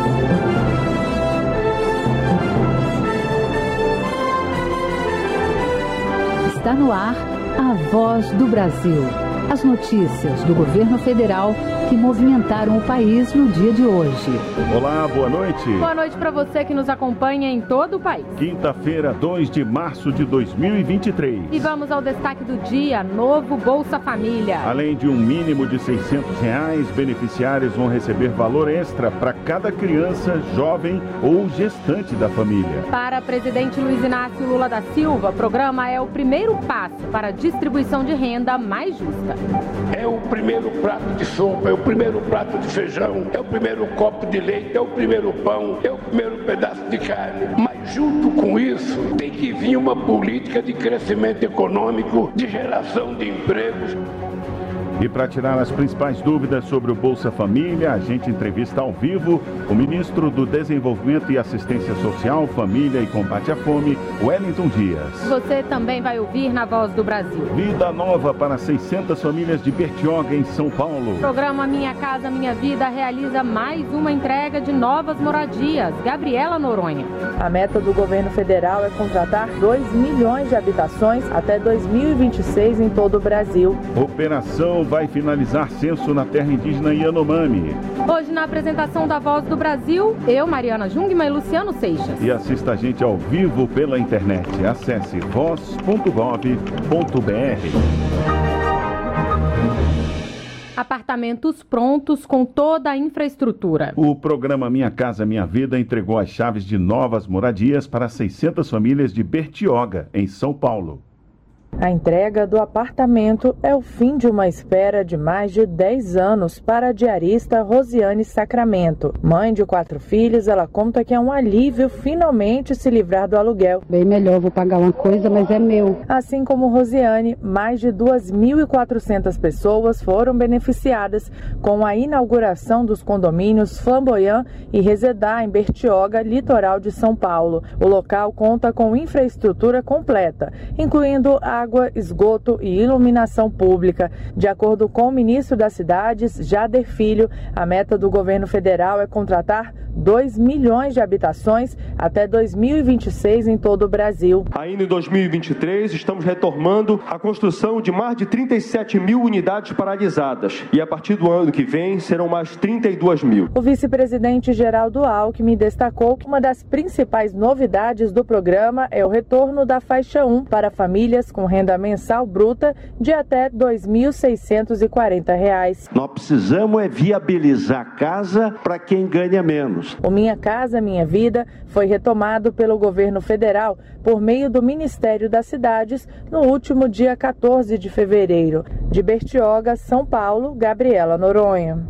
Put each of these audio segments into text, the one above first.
Está no ar a Voz do Brasil. As notícias do governo federal que movimentaram o país no dia de hoje. Olá, boa noite. Boa noite para você que nos acompanha em todo o país. Quinta-feira, 2 de março de 2023. E vamos ao destaque do dia, novo Bolsa Família. Além de um mínimo de R$600, beneficiários vão receber valor extra para cada criança, jovem ou gestante da família. Para presidente Luiz Inácio Lula da Silva, o programa é o primeiro passo para a distribuição de renda mais justa. É o primeiro prato de sopa, é o primeiro prato de feijão, é o primeiro copo de leite, é o primeiro pão, é o primeiro pedaço de carne. Mas junto com isso, tem que vir uma política de crescimento econômico, de geração de empregos. E para tirar as principais dúvidas sobre o Bolsa Família, a gente entrevista ao vivo o ministro do Desenvolvimento e Assistência Social, Família e Combate à Fome, Wellington Dias. Você também vai ouvir na Voz do Brasil. Vida nova para 600 famílias de Bertioga, em São Paulo. O programa Minha Casa Minha Vida realiza mais uma entrega de novas moradias. Gabriela Noronha. A meta do governo federal é contratar 2 milhões de habitações até 2026 em todo o Brasil. Operação vai finalizar censo na terra indígena Yanomami. Hoje, na apresentação da Voz do Brasil, eu, Mariana Jungmann e Luciano Seixas. E assista a gente ao vivo pela internet. Acesse voz.gov.br. Apartamentos prontos com toda a infraestrutura. O programa Minha Casa Minha Vida entregou as chaves de novas moradias para 600 famílias de Bertioga, em São Paulo. A entrega do apartamento é o fim de uma espera de mais de 10 anos para a diarista Rosiane Sacramento. Mãe de 4 filhos, ela conta que é um alívio finalmente se livrar do aluguel. Bem melhor, vou pagar uma coisa, mas é meu. Assim como Rosiane, mais de 2.400 pessoas foram beneficiadas com a inauguração dos condomínios Flamboyant e Resedar em Bertioga, litoral de São Paulo. O local conta com infraestrutura completa, incluindo água, esgoto e iluminação pública. De acordo com o ministro das Cidades, Jader Filho, a meta do governo federal é contratar 2 milhões de habitações até 2026 em todo o Brasil. Ainda em 2023, estamos retomando a construção de mais de 37 mil unidades paralisadas e a partir do ano que vem serão mais 32 mil. O vice-presidente Geraldo Alckmin destacou que uma das principais novidades do programa é o retorno da faixa 1 para famílias com renda mensal bruta de até R$ 2.640. Nós precisamos viabilizar a casa para quem ganha menos. O Minha Casa Minha Vida foi retomado pelo governo federal por meio do Ministério das Cidades no último dia 14 de fevereiro. De Bertioga, São Paulo, Gabriela Noronha.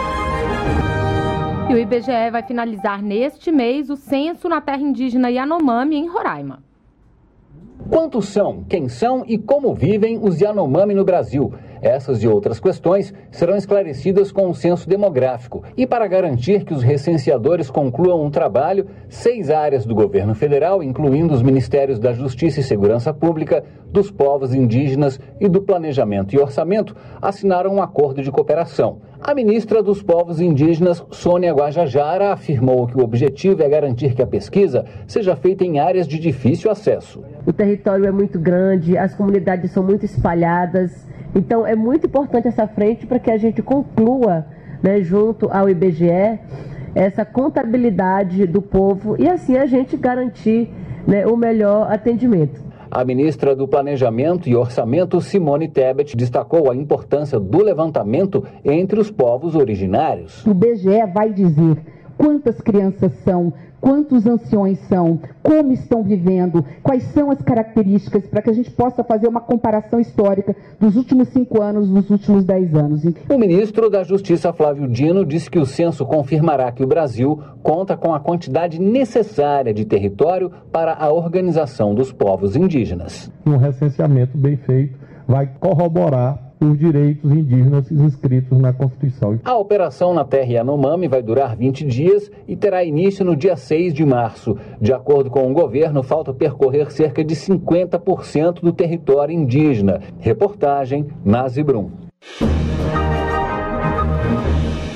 E o IBGE vai finalizar neste mês o censo na terra indígena Yanomami, em Roraima. Quantos são, quem são e como vivem os Yanomami no Brasil? Essas e outras questões serão esclarecidas com o censo demográfico. E para garantir que os recenseadores concluam um trabalho, 6 áreas do governo federal, incluindo os Ministérios da Justiça e Segurança Pública, dos povos indígenas e do Planejamento e Orçamento, assinaram um acordo de cooperação. A ministra dos Povos Indígenas, Sônia Guajajara, afirmou que o objetivo é garantir que a pesquisa seja feita em áreas de difícil acesso. O território é muito grande, as comunidades são muito espalhadas, então é muito importante essa frente para que a gente conclua, junto ao IBGE, essa contabilidade do povo e assim a gente garantir o melhor atendimento. A ministra do Planejamento e Orçamento, Simone Tebet, destacou a importância do levantamento entre os povos originários. O IBGE vai dizer quantas crianças são, quantos anciões são, como estão vivendo, quais são as características, para que a gente possa fazer uma comparação histórica dos últimos 5 anos, dos últimos 10 anos. O ministro da Justiça, Flávio Dino, disse que o censo confirmará que o Brasil conta com a quantidade necessária de território para a organização dos povos indígenas. Um recenseamento bem feito vai corroborar os direitos indígenas inscritos na Constituição. A operação na terra Yanomami vai durar 20 dias e terá início no dia 6 de março. De acordo com o governo, falta percorrer cerca de 50% do território indígena. Reportagem Nazi Brum.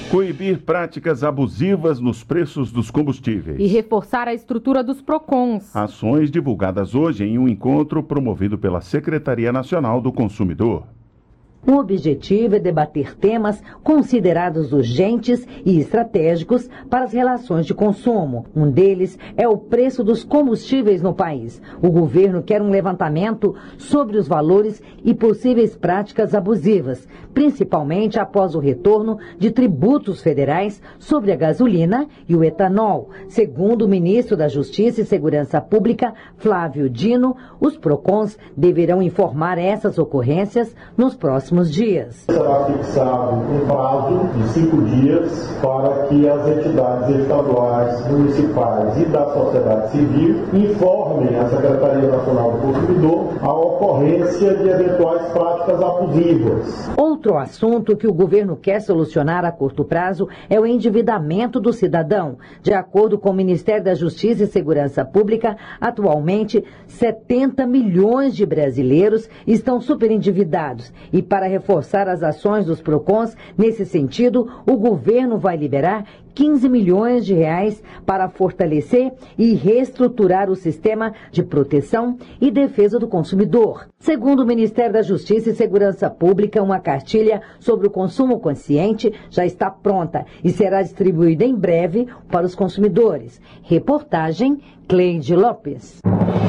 Coibir práticas abusivas nos preços dos combustíveis. E reforçar a estrutura dos PROCONs. Ações divulgadas hoje em um encontro promovido pela Secretaria Nacional do Consumidor. O objetivo é debater temas considerados urgentes e estratégicos para as relações de consumo. Um deles é o preço dos combustíveis no país. O governo quer um levantamento sobre os valores e possíveis práticas abusivas, principalmente após o retorno de tributos federais sobre a gasolina e o etanol. Segundo o ministro da Justiça e Segurança Pública, Flávio Dino, os PROCONs deverão informar essas ocorrências nos próximos dias. Será fixado um prazo de 5 dias para que as entidades estaduais, municipais e da sociedade civil informem a Secretaria Nacional do Consumidor a ocorrência de eventuais práticas abusivas. Outro assunto que o governo quer solucionar a curto prazo é o endividamento do cidadão. De acordo com o Ministério da Justiça e Segurança Pública, atualmente 70 milhões de brasileiros estão superendividados e para reforçar as ações dos PROCONs, nesse sentido, o governo vai liberar 15 milhões de reais para fortalecer e reestruturar o sistema de proteção e defesa do consumidor. Segundo o Ministério da Justiça e Segurança Pública, uma cartilha sobre o consumo consciente já está pronta e será distribuída em breve para os consumidores. Reportagem Cleide Lopes.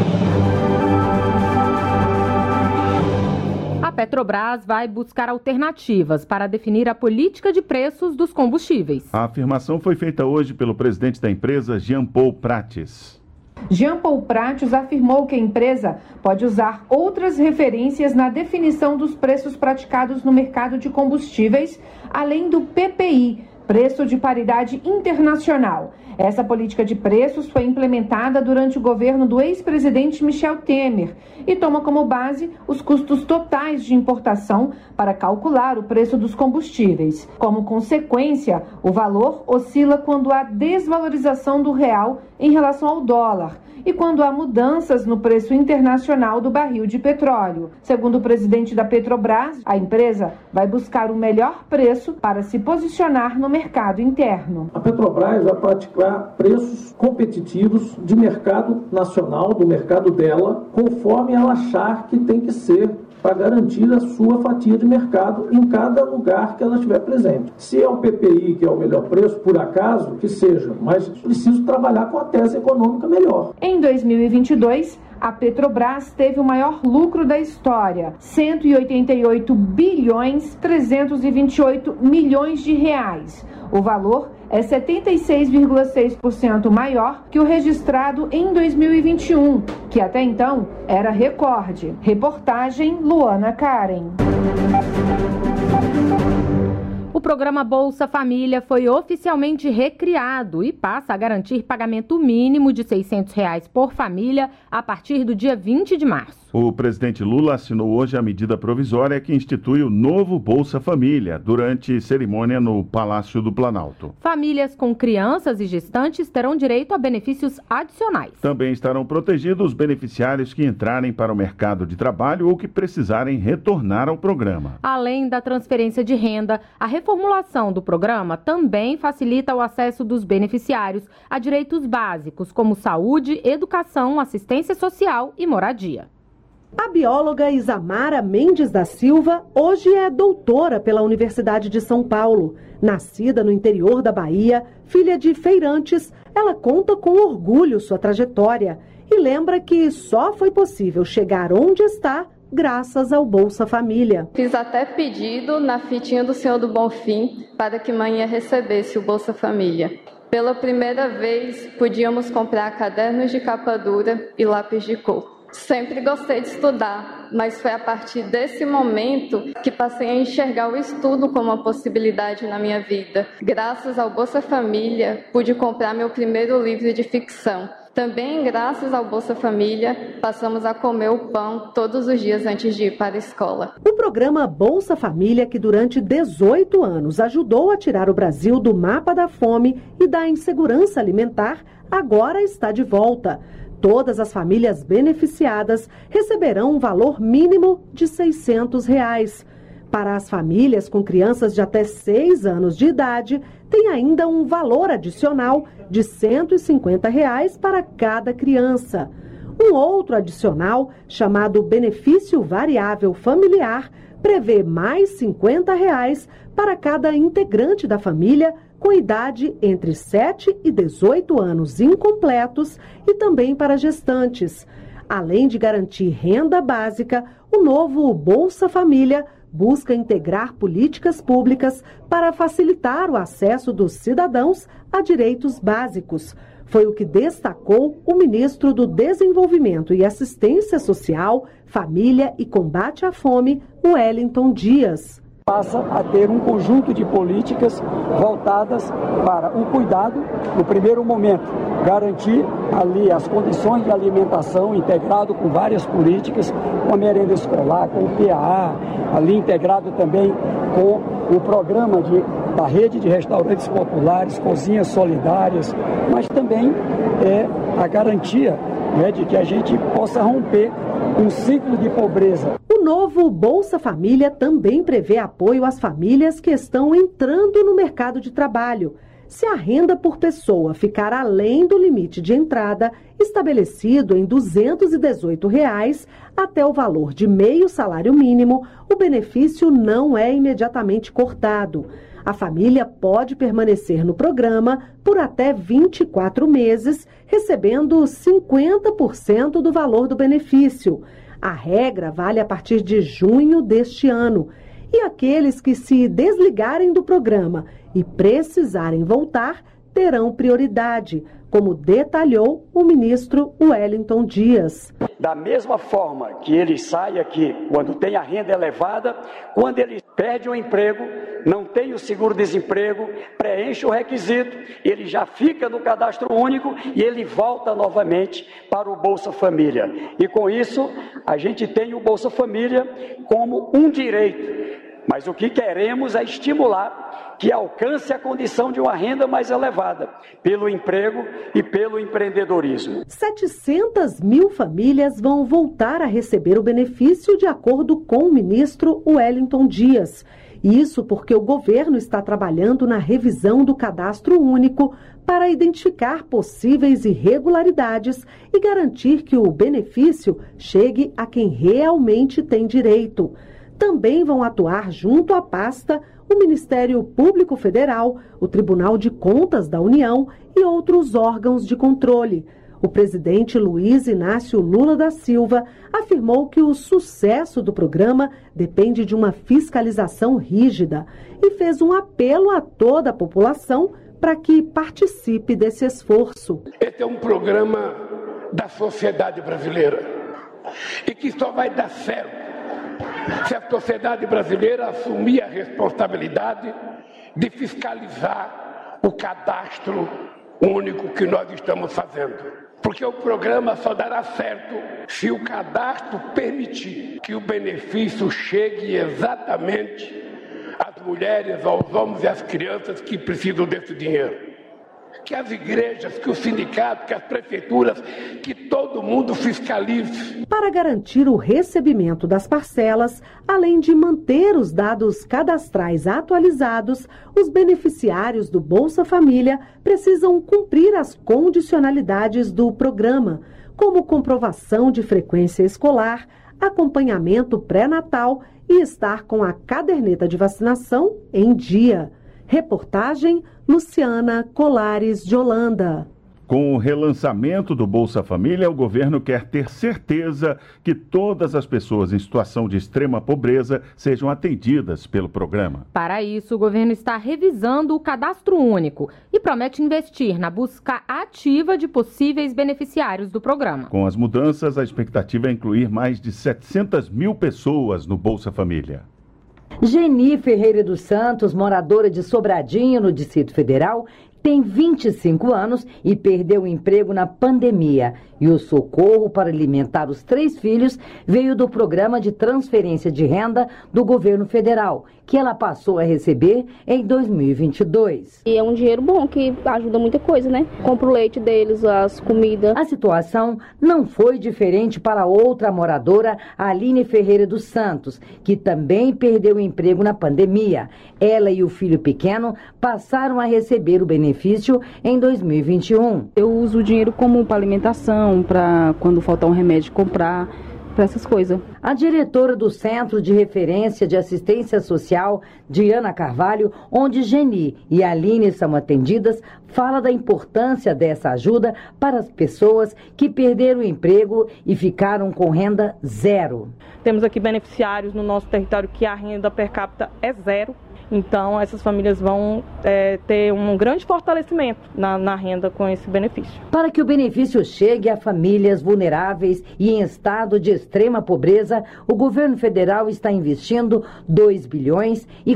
A Petrobras vai buscar alternativas para definir a política de preços dos combustíveis. A afirmação foi feita hoje pelo presidente da empresa, Jean Paul Prates. Jean Paul Prates afirmou que a empresa pode usar outras referências na definição dos preços praticados no mercado de combustíveis, além do PPI, Preço de Paridade Internacional. Essa política de preços foi implementada durante o governo do ex-presidente Michel Temer e toma como base os custos totais de importação para calcular o preço dos combustíveis. Como consequência, o valor oscila quando há desvalorização do real em relação ao dólar e quando há mudanças no preço internacional do barril de petróleo. Segundo o presidente da Petrobras, a empresa vai buscar o melhor preço para se posicionar no mercado interno. A Petrobras vai praticar preços competitivos de mercado nacional, do mercado dela, conforme ela achar que tem que ser para garantir a sua fatia de mercado em cada lugar que ela estiver presente. Se é o PPI que é o melhor preço, por acaso, que seja, mas preciso trabalhar com a tese econômica melhor. Em 2022, a Petrobras teve o maior lucro da história, 188 bilhões 328 milhões de reais. O valor é 76,6% maior que o registrado em 2021, que até então era recorde. Reportagem Luana Karen. O programa Bolsa Família foi oficialmente recriado e passa a garantir pagamento mínimo de R$ 600 por família a partir do dia 20 de março. O presidente Lula assinou hoje a medida provisória que institui o novo Bolsa Família durante cerimônia no Palácio do Planalto. Famílias com crianças e gestantes terão direito a benefícios adicionais. Também estarão protegidos os beneficiários que entrarem para o mercado de trabalho ou que precisarem retornar ao programa. Além da transferência de renda, a reformulação do programa também facilita o acesso dos beneficiários a direitos básicos como saúde, educação, assistência social e moradia. A bióloga Isamara Mendes da Silva hoje é doutora pela Universidade de São Paulo. Nascida no interior da Bahia, filha de feirantes, ela conta com orgulho sua trajetória e lembra que só foi possível chegar onde está graças ao Bolsa Família. Fiz até pedido na fitinha do Senhor do Bonfim para que manhã recebesse o Bolsa Família. Pela primeira vez, podíamos comprar cadernos de capa dura e lápis de cor. Sempre gostei de estudar, mas foi a partir desse momento que passei a enxergar o estudo como uma possibilidade na minha vida. Graças ao Bolsa Família, pude comprar meu primeiro livro de ficção. Também, graças ao Bolsa Família, passamos a comer o pão todos os dias antes de ir para a escola. O programa Bolsa Família, que durante 18 anos ajudou a tirar o Brasil do mapa da fome e da insegurança alimentar, agora está de volta. Todas as famílias beneficiadas receberão um valor mínimo de R$ 600. Para as famílias com crianças de até 6 anos de idade, tem ainda um valor adicional de R$ 150 para cada criança. Um outro adicional, chamado Benefício Variável Familiar, prevê mais R$ 50 para cada integrante da família com idade entre 7 e 18 anos incompletos e também para gestantes. Além de garantir renda básica, o novo Bolsa Família busca integrar políticas públicas para facilitar o acesso dos cidadãos a direitos básicos. Foi o que destacou o ministro do Desenvolvimento e Assistência Social, Família e Combate à Fome, Wellington Dias. Passa a ter um conjunto de políticas voltadas para um cuidado, no primeiro momento, garantir ali as condições de alimentação integrado com várias políticas, com a merenda escolar, com o PAA, ali integrado também com o programa da rede de restaurantes populares, cozinhas solidárias, mas também a garantia de que a gente possa romper um ciclo de pobreza. O novo Bolsa Família também prevê apoio às famílias que estão entrando no mercado de trabalho. Se a renda por pessoa ficar além do limite de entrada, estabelecido em R$ 218 até o valor de meio salário mínimo, o benefício não é imediatamente cortado. A família pode permanecer no programa por até 24 meses, recebendo 50% do valor do benefício. A regra vale a partir de junho deste ano. E aqueles que se desligarem do programa e precisarem voltar, terão prioridade, como detalhou o ministro Wellington Dias. Da mesma forma que ele sai aqui quando tem a renda elevada, quando ele perde o emprego, não tem o seguro-desemprego, preenche o requisito, ele já fica no cadastro único e ele volta novamente para o Bolsa Família. E com isso, a gente tem o Bolsa Família como um direito. Mas o que queremos é estimular que alcance a condição de uma renda mais elevada, pelo emprego e pelo empreendedorismo. 700 mil famílias vão voltar a receber o benefício, de acordo com o ministro Wellington Dias. Isso porque o governo está trabalhando na revisão do cadastro único para identificar possíveis irregularidades e garantir que o benefício chegue a quem realmente tem direito. Também vão atuar junto à pasta o Ministério Público Federal, o Tribunal de Contas da União e outros órgãos de controle. O presidente Luiz Inácio Lula da Silva afirmou que o sucesso do programa depende de uma fiscalização rígida e fez um apelo a toda a população para que participe desse esforço. Esse é um programa da sociedade brasileira e que só vai dar certo se a sociedade brasileira assumir a responsabilidade de fiscalizar o cadastro único que nós estamos fazendo. Porque o programa só dará certo se o cadastro permitir que o benefício chegue exatamente às mulheres, aos homens e às crianças que precisam desse dinheiro. Que as igrejas, que os sindicatos, que as prefeituras, que todo mundo fiscalize. Para garantir o recebimento das parcelas, além de manter os dados cadastrais atualizados, os beneficiários do Bolsa Família precisam cumprir as condicionalidades do programa, como comprovação de frequência escolar, acompanhamento pré-natal e estar com a caderneta de vacinação em dia. Reportagem Luciana Colares de Holanda. Com o relançamento do Bolsa Família, o governo quer ter certeza que todas as pessoas em situação de extrema pobreza sejam atendidas pelo programa. Para isso, o governo está revisando o cadastro único e promete investir na busca ativa de possíveis beneficiários do programa. Com as mudanças, a expectativa é incluir mais de 700 mil pessoas no Bolsa Família. Geni Ferreira dos Santos, moradora de Sobradinho, no Distrito Federal, tem 25 anos e perdeu o emprego na pandemia. E o socorro para alimentar os 3 filhos veio do programa de transferência de renda do governo federal, que ela passou a receber em 2022. E é um dinheiro bom que ajuda muita coisa, né? Compra o leite deles, as comidas. A situação não foi diferente para outra moradora, Aline Ferreira dos Santos, que também perdeu o emprego na pandemia. Ela e o filho pequeno passaram a receber o benefício em 2021. Eu uso o dinheiro comum para alimentação, para quando faltar um remédio comprar, para essas coisas. A diretora do Centro de Referência de Assistência Social, Diana Carvalho, onde Geni e Aline são atendidas, fala da importância dessa ajuda para as pessoas que perderam o emprego e ficaram com renda zero. Temos aqui beneficiários no nosso território que a renda per capita é zero. Então, essas famílias vão ter um grande fortalecimento na renda com esse benefício. Para que o benefício chegue a famílias vulneráveis e em estado de extrema pobreza, o governo federal está investindo 2 bilhões e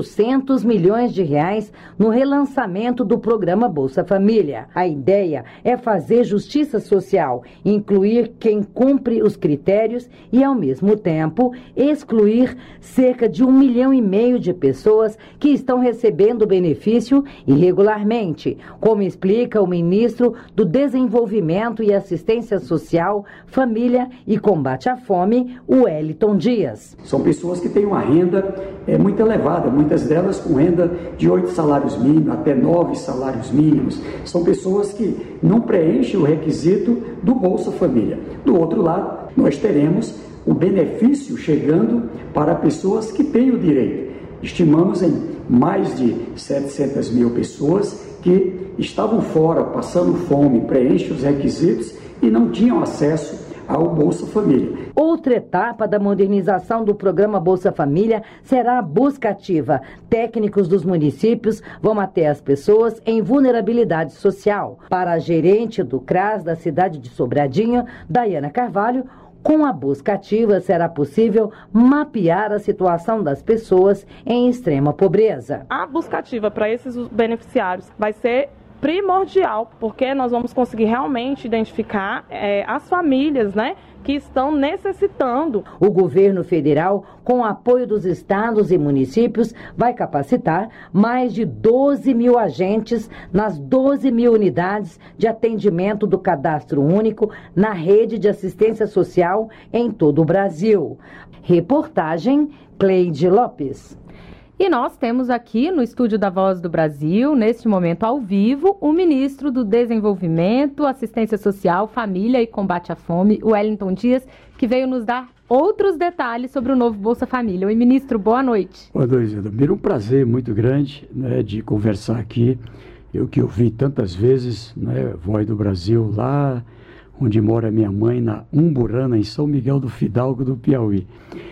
400 milhões de reais no relançamento do programa Bolsa Família. A ideia é fazer justiça social, incluir quem cumpre os critérios e, ao mesmo tempo, excluir cerca de 1,5 milhão de pessoas que estão recebendo o benefício irregularmente, como explica o ministro do Desenvolvimento e Assistência Social, Família e Combate à Fome, Wellington Dias. São pessoas que têm uma renda muito elevada, muitas delas com renda de 8 salários mínimos até 9 salários mínimos. São pessoas que não preenchem o requisito do Bolsa Família. Do outro lado, nós teremos o benefício chegando para pessoas que têm o direito. Estimamos em mais de 700 mil pessoas que estavam fora, passando fome, preenchem os requisitos e não tinham acesso ao Bolsa Família. Outra etapa da modernização do programa Bolsa Família será a busca ativa. Técnicos dos municípios vão até as pessoas em vulnerabilidade social. Para a gerente do CRAS da cidade de Sobradinho, Daiana Carvalho, com a busca ativa, será possível mapear a situação das pessoas em extrema pobreza. A busca ativa para esses beneficiários vai ser primordial, porque nós vamos conseguir realmente identificar as famílias, né, que estão necessitando. O governo federal, com o apoio dos estados e municípios, vai capacitar mais de 12 mil agentes nas 12 mil unidades de atendimento do Cadastro Único na rede de assistência social em todo o Brasil. Reportagem Cleide Lopes. E nós temos aqui no estúdio da Voz do Brasil, neste momento ao vivo, o ministro do Desenvolvimento, Assistência Social, Família e Combate à Fome, Wellington Dias, que veio nos dar outros detalhes sobre o novo Bolsa Família. Oi, ministro, boa noite. Boa noite, Zilda. Um prazer muito grande, né, de conversar aqui. Eu que ouvi tantas vezes, né, Voz do Brasil, lá onde mora minha mãe, na Umburana, em São Miguel do Fidalgo, do Piauí.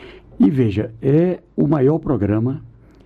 E veja, é o maior programa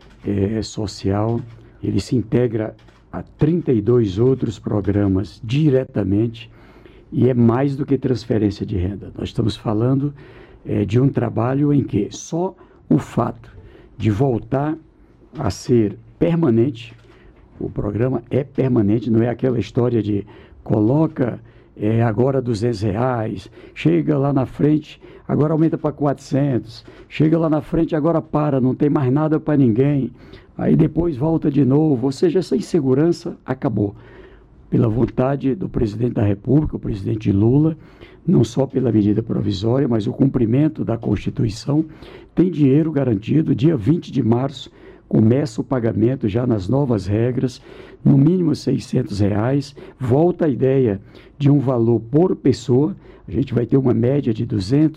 social, ele se integra a 32 outros programas diretamente e é mais do que transferência de renda. Nós estamos falando de um trabalho em que só o fato de voltar a ser permanente, o programa é permanente, não é aquela história de coloca agora R$200, chega lá na frente, agora aumenta para 400, chega lá na frente, agora para, não tem mais nada para ninguém, aí depois volta de novo, ou seja, essa insegurança acabou. Pela vontade do presidente da República, o presidente Lula, não só pela medida provisória, mas o cumprimento da Constituição, tem dinheiro garantido, dia 20 de março, começa o pagamento já nas novas regras, no mínimo R$600, volta a ideia de um valor por pessoa, a gente vai ter uma média de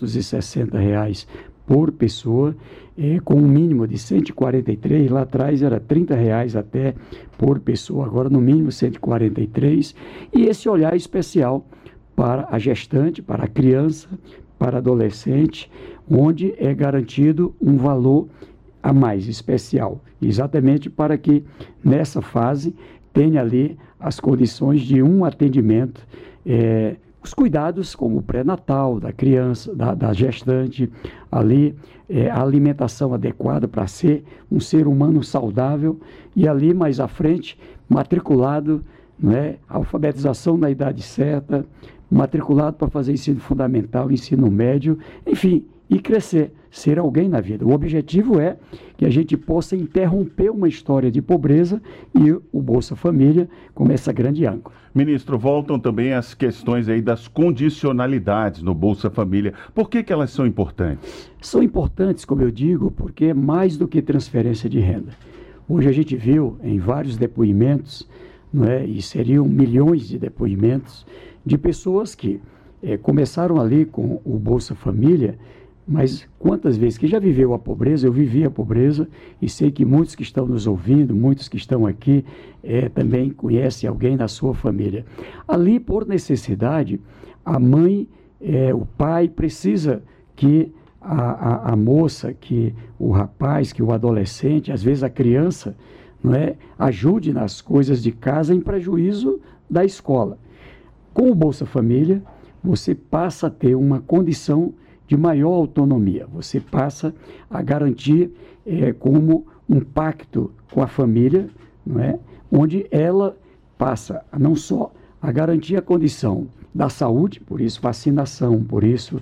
R$260 por pessoa, com um mínimo de 143, lá atrás era R$30 até por pessoa, agora no mínimo 143, e esse olhar especial para a gestante, para a criança, para a adolescente, onde é garantido um valor a mais especial, exatamente para que nessa fase tenha ali as condições de um atendimento, os cuidados como o pré-natal da criança, da gestante, ali a alimentação adequada para ser um ser humano saudável e ali mais à frente matriculado, né, alfabetização na idade certa, matriculado para fazer ensino fundamental, ensino médio, enfim, e crescer, ser alguém na vida. O objetivo é que a gente possa interromper uma história de pobreza e o Bolsa Família como essa grande âncora. Ministro, voltam também as questões aí das condicionalidades no Bolsa Família. Por que elas são importantes? São importantes, como eu digo, porque é mais do que transferência de renda. Hoje a gente viu em vários depoimentos, não é? E seriam milhões de depoimentos de pessoas que começaram ali com o Bolsa Família, mas quantas vezes que já viveu a pobreza, eu vivi a pobreza e sei que muitos que estão nos ouvindo, muitos que estão aqui, também conhecem alguém na sua família. Ali, por necessidade, a mãe, o pai precisa que a moça, que o rapaz, que o adolescente, às vezes a criança, não é, ajude nas coisas de casa em prejuízo da escola. Com o Bolsa Família, você passa a ter uma condição de maior autonomia. Você passa a garantir como um pacto com a família, não é? Onde ela passa a não só a garantir a condição da saúde, por isso vacinação, por isso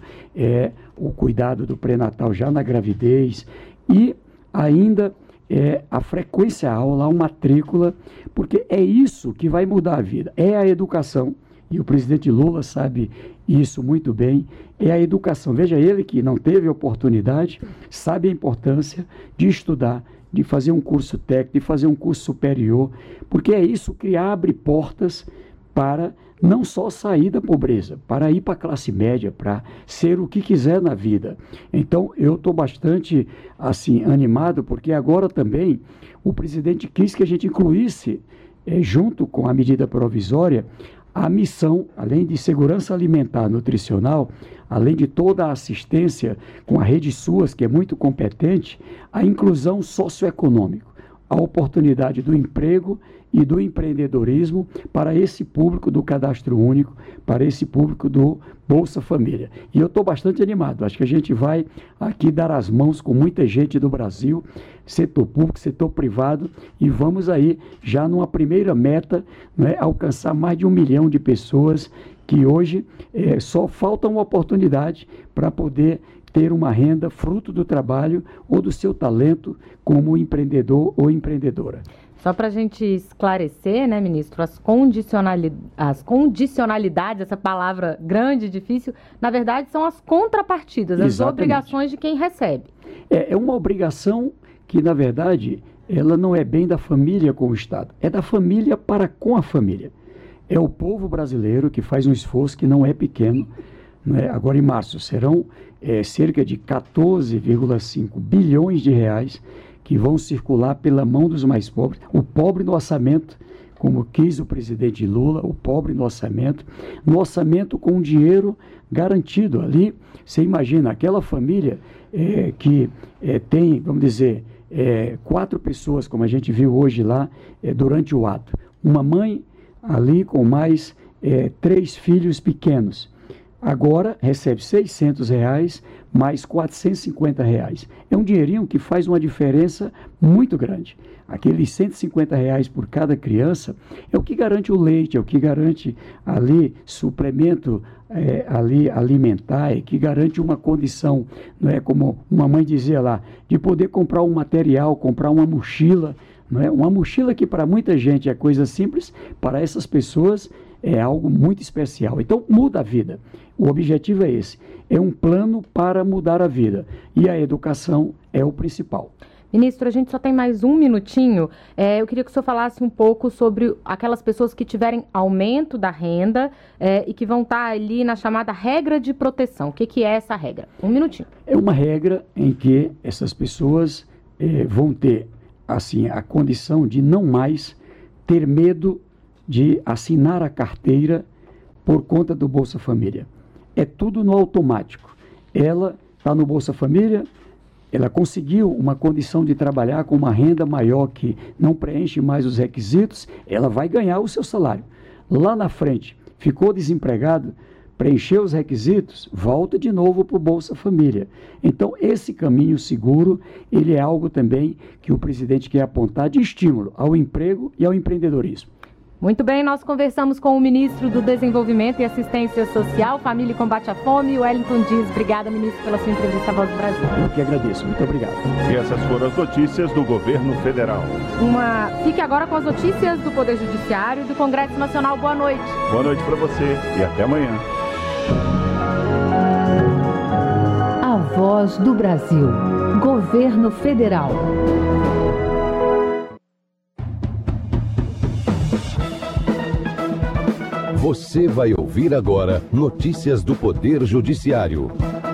o cuidado do pré-natal já na gravidez e ainda a frequência à aula, a matrícula, porque é isso que vai mudar a vida, é a educação. E o presidente Lula sabe isso muito bem, é a educação. Veja, ele que não teve oportunidade, sabe a importância de estudar, de fazer um curso técnico, de fazer um curso superior, porque é isso que abre portas para não só sair da pobreza, para ir para a classe média, para ser o que quiser na vida. Então, eu estou bastante assim, animado, porque agora também o presidente quis que a gente incluísse, junto com a medida provisória, a missão, além de segurança alimentar nutricional, além de toda a assistência com a Rede SUAS, que é muito competente, a inclusão socioeconômica, a oportunidade do emprego e do empreendedorismo para esse público do Cadastro Único, para esse público do Bolsa Família. E eu estou bastante animado, acho que a gente vai aqui dar as mãos com muita gente do Brasil, setor público, setor privado, e vamos aí já numa primeira meta, né, alcançar mais de 1 milhão de pessoas que hoje só falta uma oportunidade para poder ter uma renda fruto do trabalho ou do seu talento como empreendedor ou empreendedora. Só para a gente esclarecer, né, ministro, as condicionalidades, essa palavra grande e difícil, na verdade são as contrapartidas, as obrigações de quem recebe. É uma obrigação que, na verdade, ela não é bem da família com o Estado, é da família para com a família. É o povo brasileiro que faz um esforço que não é pequeno, né? Agora em março serão cerca de 14,5 bilhões de reais que vão circular pela mão dos mais pobres, o pobre no orçamento, como quis o presidente Lula, o pobre no orçamento com dinheiro garantido ali. Você imagina, aquela família que tem, vamos dizer, 4 pessoas, como a gente viu hoje lá, durante o ato. Uma mãe ali com mais 3 filhos pequenos. Agora recebe R$600 mais R$450. É um dinheirinho que faz uma diferença muito grande. Aqueles R$150 por cada criança é o que garante o leite, é o que garante ali suplemento ali alimentar, é que garante uma condição, não é, como uma mãe dizia lá, de poder comprar um material, comprar uma mochila, não é? Uma mochila que para muita gente é coisa simples, para essas pessoas é algo muito especial. Então muda a vida. O objetivo é esse, é um plano para mudar a vida e a educação é o principal. Ministro, a gente só tem mais um minutinho. Eu queria que o senhor falasse um pouco sobre aquelas pessoas que tiverem aumento da renda e que vão estar ali na chamada regra de proteção. O que é essa regra? Um minutinho. É uma regra em que essas pessoas vão ter assim, a condição de não mais ter medo de assinar a carteira por conta do Bolsa Família. É tudo no automático. Ela está no Bolsa Família, ela conseguiu uma condição de trabalhar com uma renda maior que não preenche mais os requisitos, ela vai ganhar o seu salário. Lá na frente, ficou desempregado, preencheu os requisitos, volta de novo para o Bolsa Família. Então, esse caminho seguro, ele é algo também que o presidente quer apontar de estímulo ao emprego e ao empreendedorismo. Muito bem, nós conversamos com o ministro do Desenvolvimento e Assistência Social, Família e Combate à Fome, Wellington Dias. Obrigada, ministro, pela sua entrevista à Voz do Brasil. Eu que agradeço. Muito obrigado. E essas foram as notícias do governo federal. Fique agora com as notícias do Poder Judiciário e do Congresso Nacional. Boa noite. Boa noite para você e até amanhã. A Voz do Brasil. Governo Federal. Você vai ouvir agora notícias do Poder Judiciário.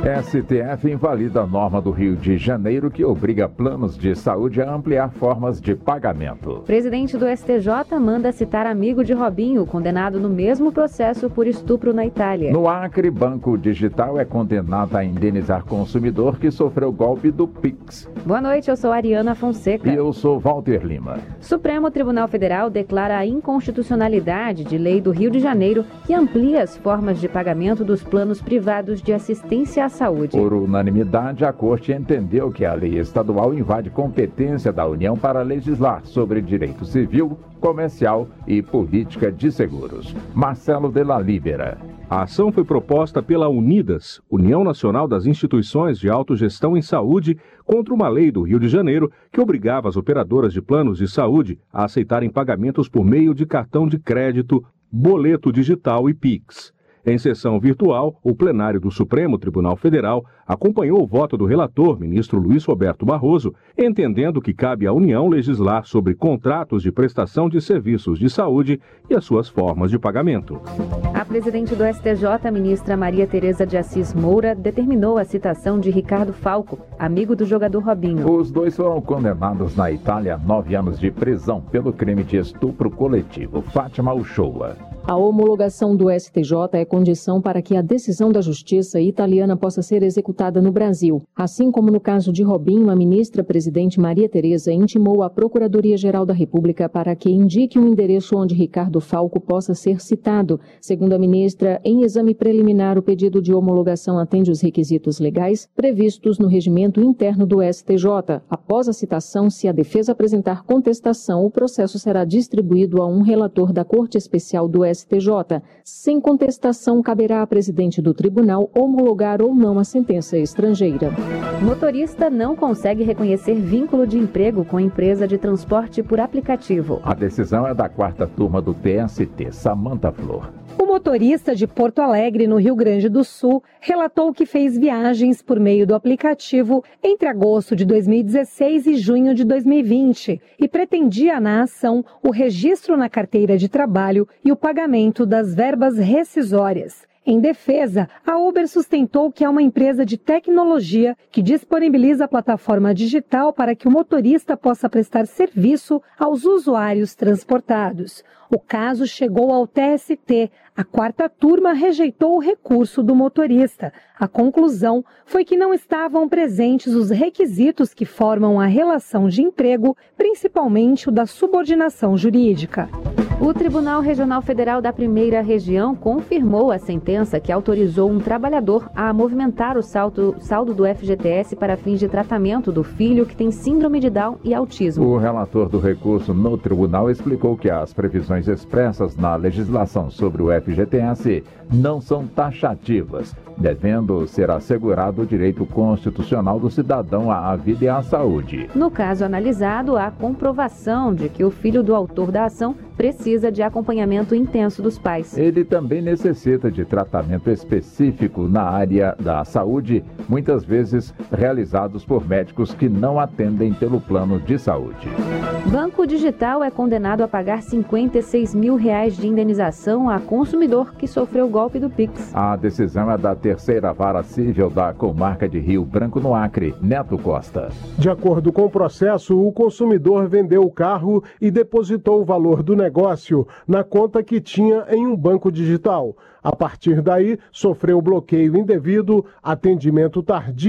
STF invalida a norma do Rio de Janeiro que obriga planos de saúde a ampliar formas de pagamento. Presidente do STJ manda citar amigo de Robinho, condenado no mesmo processo por estupro na Itália. No Acre, Banco Digital é condenado a indenizar consumidor que sofreu golpe do Pix. Boa noite, eu sou Ariana Fonseca. E eu sou Walter Lima. Supremo Tribunal Federal declara a inconstitucionalidade de lei do Rio de Janeiro que amplia as formas de pagamento dos planos privados de assistência à saúde. Por unanimidade, a Corte entendeu que a lei estadual invade competência da União para legislar sobre direito civil, comercial e política de seguros. Marcelo de la Libera. A ação foi proposta pela Unidas, União Nacional das Instituições de Autogestão em Saúde, contra uma lei do Rio de Janeiro que obrigava as operadoras de planos de saúde a aceitarem pagamentos por meio de cartão de crédito, boleto digital e Pix. Em sessão virtual, o plenário do Supremo Tribunal Federal acompanhou o voto do relator, ministro Luiz Roberto Barroso, entendendo que cabe à União legislar sobre contratos de prestação de serviços de saúde e as suas formas de pagamento. A presidente do STJ, ministra Maria Tereza de Assis Moura, determinou a citação de Ricardo Falco, amigo do jogador Robinho. Os dois foram condenados na Itália a 9 anos de prisão pelo crime de estupro coletivo. Fátima Uchoa. A homologação do STJ é condição para que a decisão da Justiça italiana possa ser executada no Brasil. Assim como no caso de Robinho, a ministra-presidente Maria Tereza intimou a Procuradoria-Geral da República para que indique um endereço onde Ricardo Falco possa ser citado. Segundo a ministra, em exame preliminar, o pedido de homologação atende os requisitos legais previstos no regimento interno do STJ. Após a citação, se a defesa apresentar contestação, o processo será distribuído a um relator da Corte Especial do STJ. Sem contestação, caberá à presidente do tribunal homologar ou não a sentença estrangeira. Motorista não consegue reconhecer vínculo de emprego com empresa de transporte por aplicativo. A decisão é da 4ª turma do TST, Samanta Flor. O motorista de Porto Alegre, no Rio Grande do Sul, relatou que fez viagens por meio do aplicativo entre agosto de 2016 e junho de 2020 e pretendia na ação o registro na carteira de trabalho e o pagamento das verbas rescisórias. Em defesa, a Uber sustentou que é uma empresa de tecnologia que disponibiliza a plataforma digital para que o motorista possa prestar serviço aos usuários transportados. O caso chegou ao TST. A 4ª turma rejeitou o recurso do motorista. A conclusão foi que não estavam presentes os requisitos que formam a relação de emprego, principalmente o da subordinação jurídica. O Tribunal Regional Federal da 1ª Região confirmou a sentença que autorizou um trabalhador a movimentar o saldo do FGTS para fins de tratamento do filho que tem síndrome de Down e autismo. O relator do recurso no tribunal explicou que as previsões expressas na legislação sobre o FGTS não são taxativas, devendo ser assegurado o direito constitucional do cidadão à vida e à saúde. No caso analisado, há comprovação de que o filho do autor da ação precisa de acompanhamento intenso dos pais. Ele também necessita de tratamento específico na área da saúde, muitas vezes realizados por médicos que não atendem pelo plano de saúde. Banco Digital é condenado a pagar R$56 mil de indenização a consumidor que sofreu o golpe do Pix. A decisão é da 3ª Vara Cível da Comarca de Rio Branco, no Acre. Neto Costa. De acordo com o processo, o consumidor vendeu o carro e depositou o valor do negócio na conta que tinha em um banco digital. A partir daí, sofreu bloqueio indevido, atendimento tardio,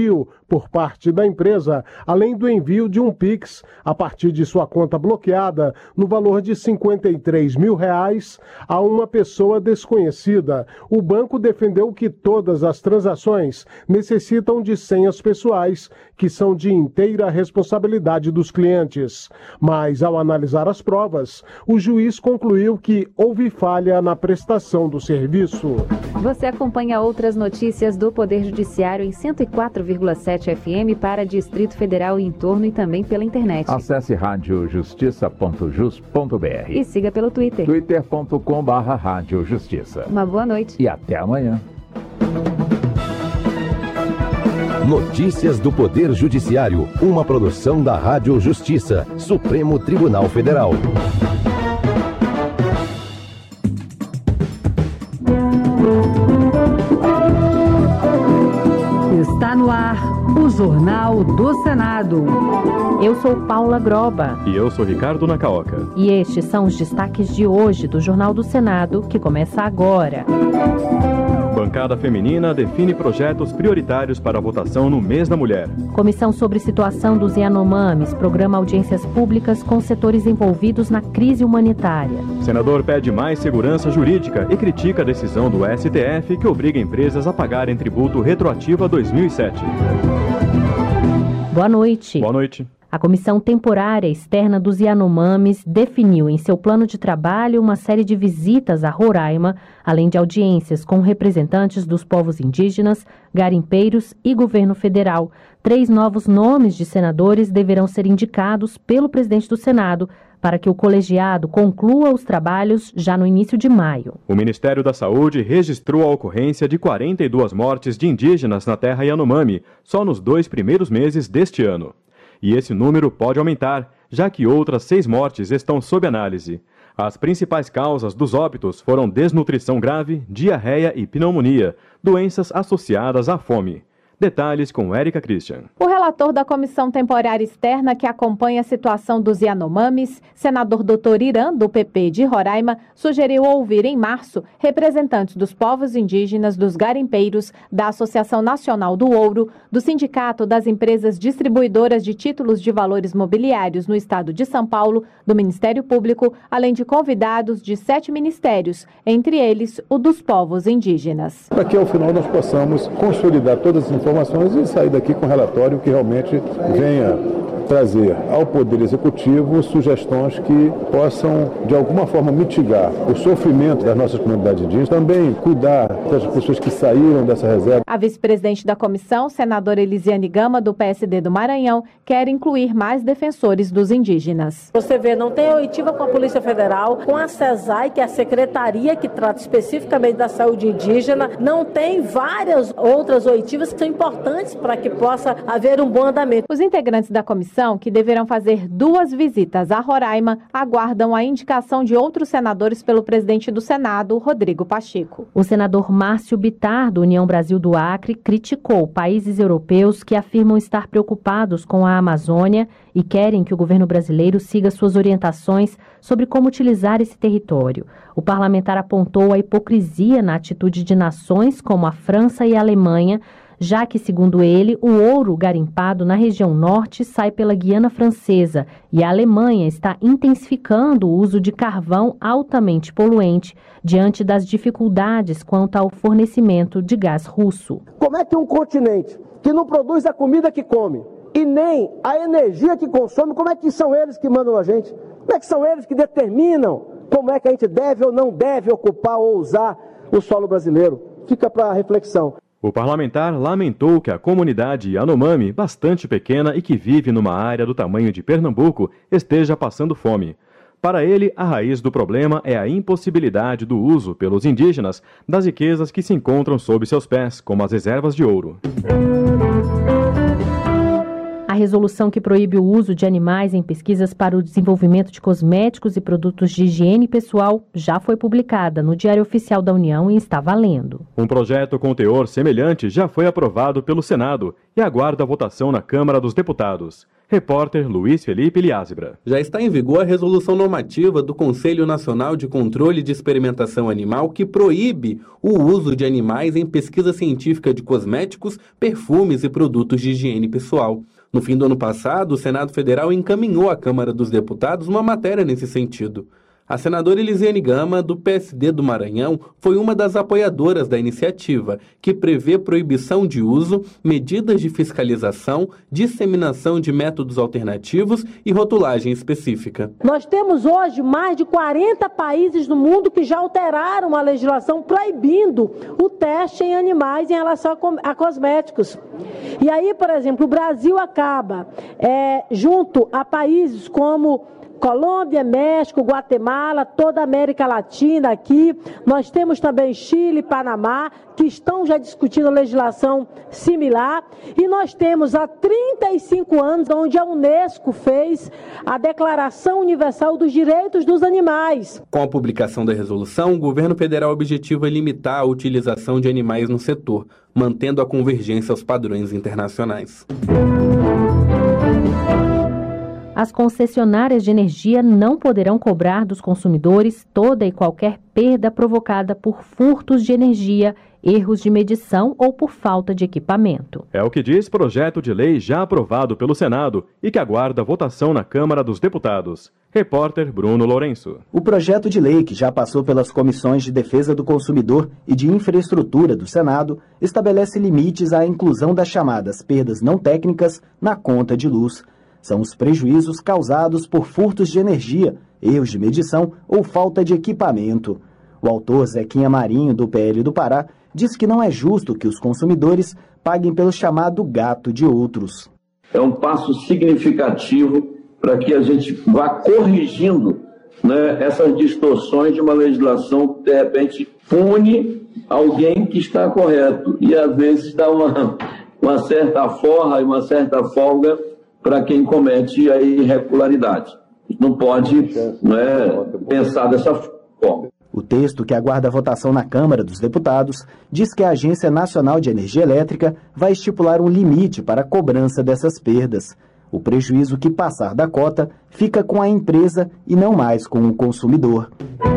por parte da empresa, além do envio de um Pix a partir de sua conta bloqueada no valor de R$53 mil a uma pessoa desconhecida. O banco defendeu que todas as transações necessitam de senhas pessoais, que são de inteira responsabilidade dos clientes. Mas, ao analisar as provas, o juiz concluiu que houve falha na prestação do serviço. Você acompanha outras notícias do Poder Judiciário em 104,7 FM para Distrito Federal e entorno e também pela internet. Acesse radiojustiça.jus.br e siga pelo Twitter. twitter.com/radiojustiça. Uma boa noite. E até amanhã. Notícias do Poder Judiciário, uma produção da Rádio Justiça, Supremo Tribunal Federal. Está no ar o Jornal do Senado. Eu sou Paula Groba. E eu sou Ricardo Nacaoca. E estes são os destaques de hoje do Jornal do Senado, que começa agora. Bancada feminina define projetos prioritários para a votação no mês da mulher. Comissão sobre situação dos Yanomamis programa audiências públicas com setores envolvidos na crise humanitária. Senador pede mais segurança jurídica e critica a decisão do STF que obriga empresas a pagarem tributo retroativo a 2007. Boa noite. Boa noite. A Comissão Temporária Externa dos Yanomamis definiu em seu plano de trabalho uma série de visitas a Roraima, além de audiências com representantes dos povos indígenas, garimpeiros e governo federal. 3 novos nomes de senadores deverão ser indicados pelo presidente do Senado para que o colegiado conclua os trabalhos já no início de maio. O Ministério da Saúde registrou a ocorrência de 42 mortes de indígenas na terra Yanomami, só nos 2 primeiros meses deste ano. E esse número pode aumentar, já que outras 6 mortes estão sob análise. As principais causas dos óbitos foram desnutrição grave, diarreia e pneumonia, doenças associadas à fome. Detalhes com Érica Christian. O relator da Comissão Temporária Externa que acompanha a situação dos Yanomamis, senador Dr. Irã, do PP de Roraima, sugeriu ouvir em março representantes dos povos indígenas, dos garimpeiros, da Associação Nacional do Ouro, do Sindicato das Empresas Distribuidoras de Títulos de Valores Mobiliários no estado de São Paulo, do Ministério Público, além de convidados de 7 ministérios, entre eles o dos povos indígenas. Para que ao final nós possamos consolidar todas as informações e sair daqui com um relatório que realmente venha trazer ao Poder Executivo sugestões que possam, de alguma forma, mitigar o sofrimento das nossas comunidades indígenas, também cuidar das pessoas que saíram dessa reserva. A vice-presidente da comissão, senadora Elisiane Gama, do PSD do Maranhão, quer incluir mais defensores dos indígenas. Você vê, não tem oitiva com a Polícia Federal, com a CESAI, que é a secretaria que trata especificamente da saúde indígena, não tem várias outras oitivas que são importantes para que possa haver um bom andamento. Os integrantes da comissão, que deverão fazer 2 visitas a Roraima, aguardam a indicação de outros senadores pelo presidente do Senado, Rodrigo Pacheco. O senador Márcio Bittar, do União Brasil do Acre, criticou países europeus que afirmam estar preocupados com a Amazônia e querem que o governo brasileiro siga suas orientações sobre como utilizar esse território. O parlamentar apontou a hipocrisia na atitude de nações como a França e a Alemanha, já que, segundo ele, o ouro garimpado na região norte sai pela Guiana Francesa e a Alemanha está intensificando o uso de carvão altamente poluente diante das dificuldades quanto ao fornecimento de gás russo. Como é que um continente que não produz a comida que come e nem a energia que consome, como é que são eles que mandam a gente? Como é que são eles que determinam como é que a gente deve ou não deve ocupar ou usar o solo brasileiro? Fica para reflexão. O parlamentar lamentou que a comunidade Yanomami, bastante pequena e que vive numa área do tamanho de Pernambuco, esteja passando fome. Para ele, a raiz do problema é a impossibilidade do uso pelos indígenas das riquezas que se encontram sob seus pés, como as reservas de ouro. A resolução que proíbe o uso de animais em pesquisas para o desenvolvimento de cosméticos e produtos de higiene pessoal já foi publicada no Diário Oficial da União e está valendo. Um projeto com teor semelhante já foi aprovado pelo Senado e aguarda a votação na Câmara dos Deputados. Repórter Luiz Felipe Liázebra. Já está em vigor a resolução normativa do Conselho Nacional de Controle de Experimentação Animal que proíbe o uso de animais em pesquisa científica de cosméticos, perfumes e produtos de higiene pessoal. No fim do ano passado, o Senado Federal encaminhou à Câmara dos Deputados uma matéria nesse sentido. A senadora Elisiane Gama, do PSD do Maranhão, foi uma das apoiadoras da iniciativa, que prevê proibição de uso, medidas de fiscalização, disseminação de métodos alternativos e rotulagem específica. Nós temos hoje mais de 40 países no mundo que já alteraram a legislação proibindo o teste em animais em relação a cosméticos. E aí, por exemplo, o Brasil acaba, junto a países como Colômbia, México, Guatemala, toda a América Latina aqui. Nós temos também Chile e Panamá, que estão já discutindo legislação similar. E nós temos há 35 anos, onde a Unesco fez a Declaração Universal dos Direitos dos Animais. Com a publicação da resolução, o governo federal objetiva limitar a utilização de animais no setor, mantendo a convergência aos padrões internacionais. As concessionárias de energia não poderão cobrar dos consumidores toda e qualquer perda provocada por furtos de energia, erros de medição ou por falta de equipamento. É o que diz projeto de lei já aprovado pelo Senado e que aguarda votação na Câmara dos Deputados. Repórter Bruno Lourenço. O projeto de lei, que já passou pelas comissões de Defesa do Consumidor e de Infraestrutura do Senado, estabelece limites à inclusão das chamadas perdas não técnicas na conta de luz. São os prejuízos causados por furtos de energia, erros de medição ou falta de equipamento. O autor Zequinha Marinho, do PL do Pará, diz que não é justo que os consumidores paguem pelo chamado gato de outros. É um passo significativo para que a gente vá corrigindo, essas distorções de uma legislação que, de repente, pune alguém que está correto e, às vezes, dá uma certa forra e uma certa folga para quem comete a irregularidade. Não pode pensar dessa forma. O texto, que aguarda a votação na Câmara dos Deputados, diz que a Agência Nacional de Energia Elétrica vai estipular um limite para a cobrança dessas perdas. O prejuízo que passar da cota fica com a empresa e não mais com o consumidor.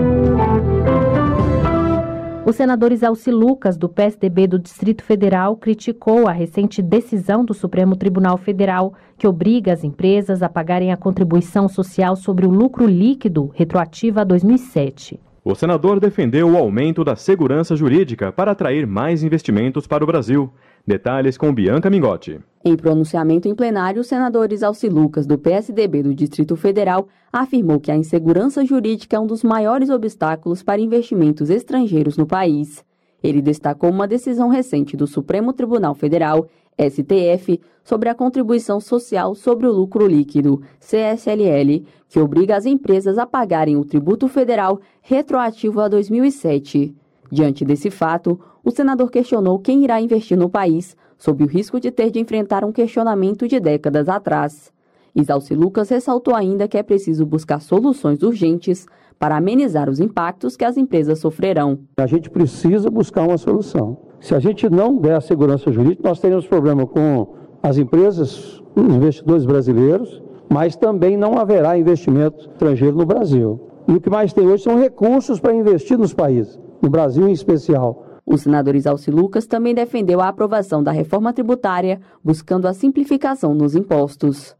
O senador Isalci Lucas, do PSDB do Distrito Federal, criticou a recente decisão do Supremo Tribunal Federal que obriga as empresas a pagarem a contribuição social sobre o lucro líquido retroativa a 2007. O senador defendeu o aumento da segurança jurídica para atrair mais investimentos para o Brasil. Detalhes com Bianca Mingotti. Em pronunciamento em plenário, o senador Isalci Lucas, do PSDB do Distrito Federal, afirmou que a insegurança jurídica é um dos maiores obstáculos para investimentos estrangeiros no país. Ele destacou uma decisão recente do Supremo Tribunal Federal, STF, sobre a contribuição social sobre o lucro líquido, CSLL, que obriga as empresas a pagarem o tributo federal retroativo a 2007. Diante desse fato, o senador questionou quem irá investir no país, sob o risco de ter de enfrentar um questionamento de décadas atrás. Isalci Lucas ressaltou ainda que é preciso buscar soluções urgentes para amenizar os impactos que as empresas sofrerão. A gente precisa buscar uma solução. Se a gente não der a segurança jurídica, nós teremos problema com as empresas, os investidores brasileiros, mas também não haverá investimento estrangeiro no Brasil. E o que mais tem hoje são recursos para investir nos países, no Brasil em especial. O senador Isalci Lucas também defendeu a aprovação da reforma tributária, buscando a simplificação nos impostos.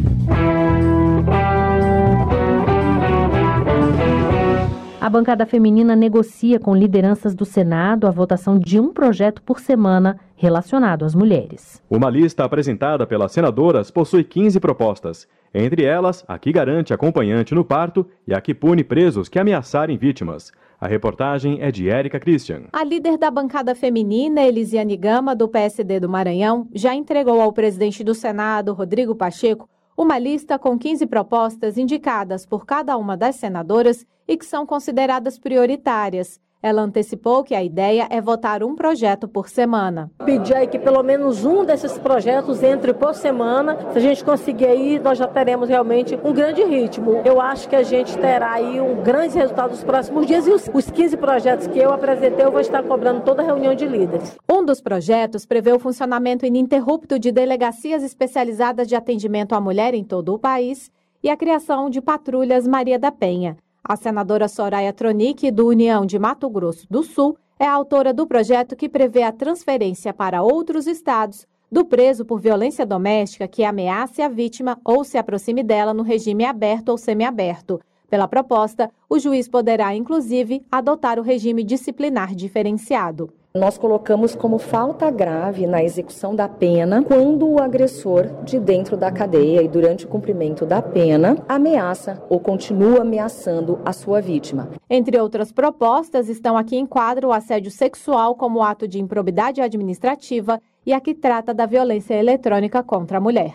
A bancada feminina negocia com lideranças do Senado a votação de um projeto por semana relacionado às mulheres. Uma lista apresentada pelas senadoras possui 15 propostas. Entre elas, a que garante acompanhante no parto e a que pune presos que ameaçarem vítimas. A reportagem é de Érica Christian. A líder da bancada feminina, Elisiane Gama, do PSD do Maranhão, já entregou ao presidente do Senado, Rodrigo Pacheco, uma lista com 15 propostas indicadas por cada uma das senadoras e que são consideradas prioritárias. Ela antecipou que a ideia é votar um projeto por semana. Pedir aí que pelo menos um desses projetos entre por semana. Se a gente conseguir aí, nós já teremos realmente um grande ritmo. Eu acho que a gente terá aí um grande resultado nos próximos dias e os 15 projetos que eu apresentei, eu vou estar cobrando toda a reunião de líderes. Um dos projetos prevê o funcionamento ininterrupto de delegacias especializadas de atendimento à mulher em todo o país e a criação de patrulhas Maria da Penha. A senadora Soraya Tronic, do União de Mato Grosso do Sul, é a autora do projeto que prevê a transferência para outros estados do preso por violência doméstica que ameace a vítima ou se aproxime dela no regime aberto ou semiaberto. Pela proposta, o juiz poderá, inclusive, adotar o regime disciplinar diferenciado. Nós colocamos como falta grave na execução da pena quando o agressor de dentro da cadeia e durante o cumprimento da pena ameaça ou continua ameaçando a sua vítima. Entre outras propostas, estão aqui em quadro o assédio sexual como ato de improbidade administrativa e a que trata da violência eletrônica contra a mulher.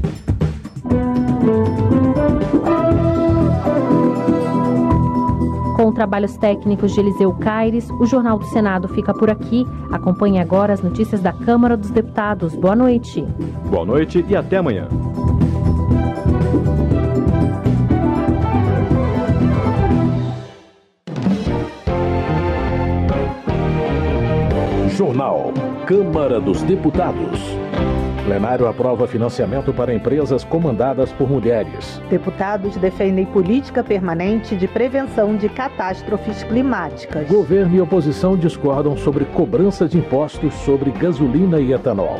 Com trabalhos técnicos de Eliseu Caires, o Jornal do Senado fica por aqui. Acompanhe agora as notícias da Câmara dos Deputados. Boa noite. Boa noite e até amanhã. Jornal Câmara dos Deputados. Plenário aprova financiamento para empresas comandadas por mulheres. Deputados defendem política permanente de prevenção de catástrofes climáticas. Governo e oposição discordam sobre cobrança de impostos sobre gasolina e etanol.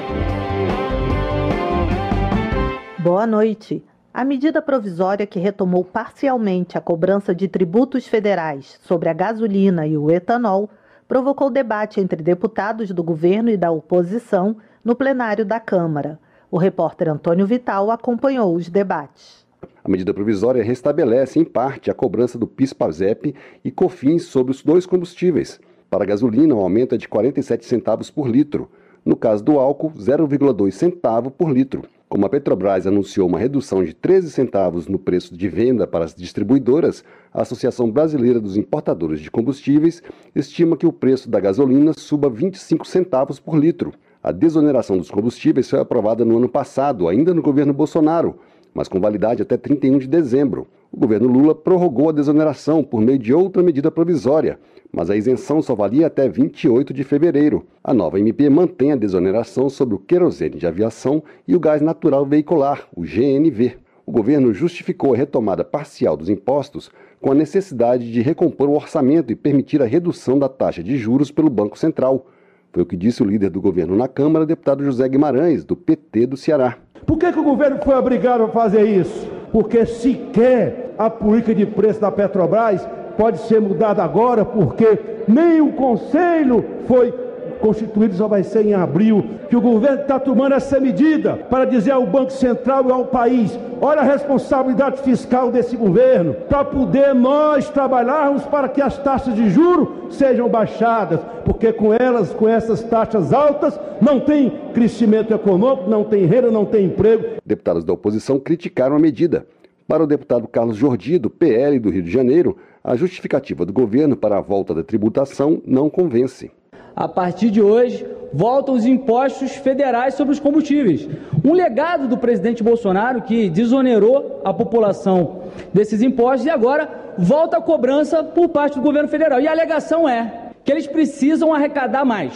Boa noite. A medida provisória que retomou parcialmente a cobrança de tributos federais sobre a gasolina e o etanol provocou debate entre deputados do governo e da oposição no plenário da Câmara. O repórter Antônio Vital acompanhou os debates. A medida provisória restabelece, em parte, a cobrança do PIS/PASEP e COFINS sobre os dois combustíveis. Para a gasolina, o aumento é de 47 centavos por litro. No caso do álcool, 0,2 centavo por litro. Como a Petrobras anunciou uma redução de 13 centavos no preço de venda para as distribuidoras, a Associação Brasileira dos Importadores de Combustíveis estima que o preço da gasolina suba 25 centavos por litro. A desoneração dos combustíveis foi aprovada no ano passado, ainda no governo Bolsonaro, mas com validade até 31 de dezembro. O governo Lula prorrogou a desoneração por meio de outra medida provisória, mas a isenção só valia até 28 de fevereiro. A nova MP mantém a desoneração sobre o querosene de aviação e o gás natural veicular, o GNV. O governo justificou a retomada parcial dos impostos com a necessidade de recompor o orçamento e permitir a redução da taxa de juros pelo Banco Central. Foi o que disse o líder do governo na Câmara, deputado José Guimarães, do PT do Ceará. Por que o governo foi obrigado a fazer isso? Porque sequer a política de preço da Petrobras pode ser mudada agora, porque nem o Conselho foi constituído, só vai ser em abril, que o governo está tomando essa medida para dizer ao Banco Central e ao país: olha a responsabilidade fiscal desse governo, para poder nós trabalharmos para que as taxas de juros sejam baixadas, porque com essas taxas altas, não tem crescimento econômico, não tem renda, não tem emprego. Deputados da oposição criticaram a medida. Para o deputado Carlos Jordi, do PL do Rio de Janeiro, a justificativa do governo para a volta da tributação não convence. A partir de hoje, voltam os impostos federais sobre os combustíveis. Um legado do presidente Bolsonaro que desonerou a população desses impostos e agora volta a cobrança por parte do governo federal. E a alegação é que eles precisam arrecadar mais,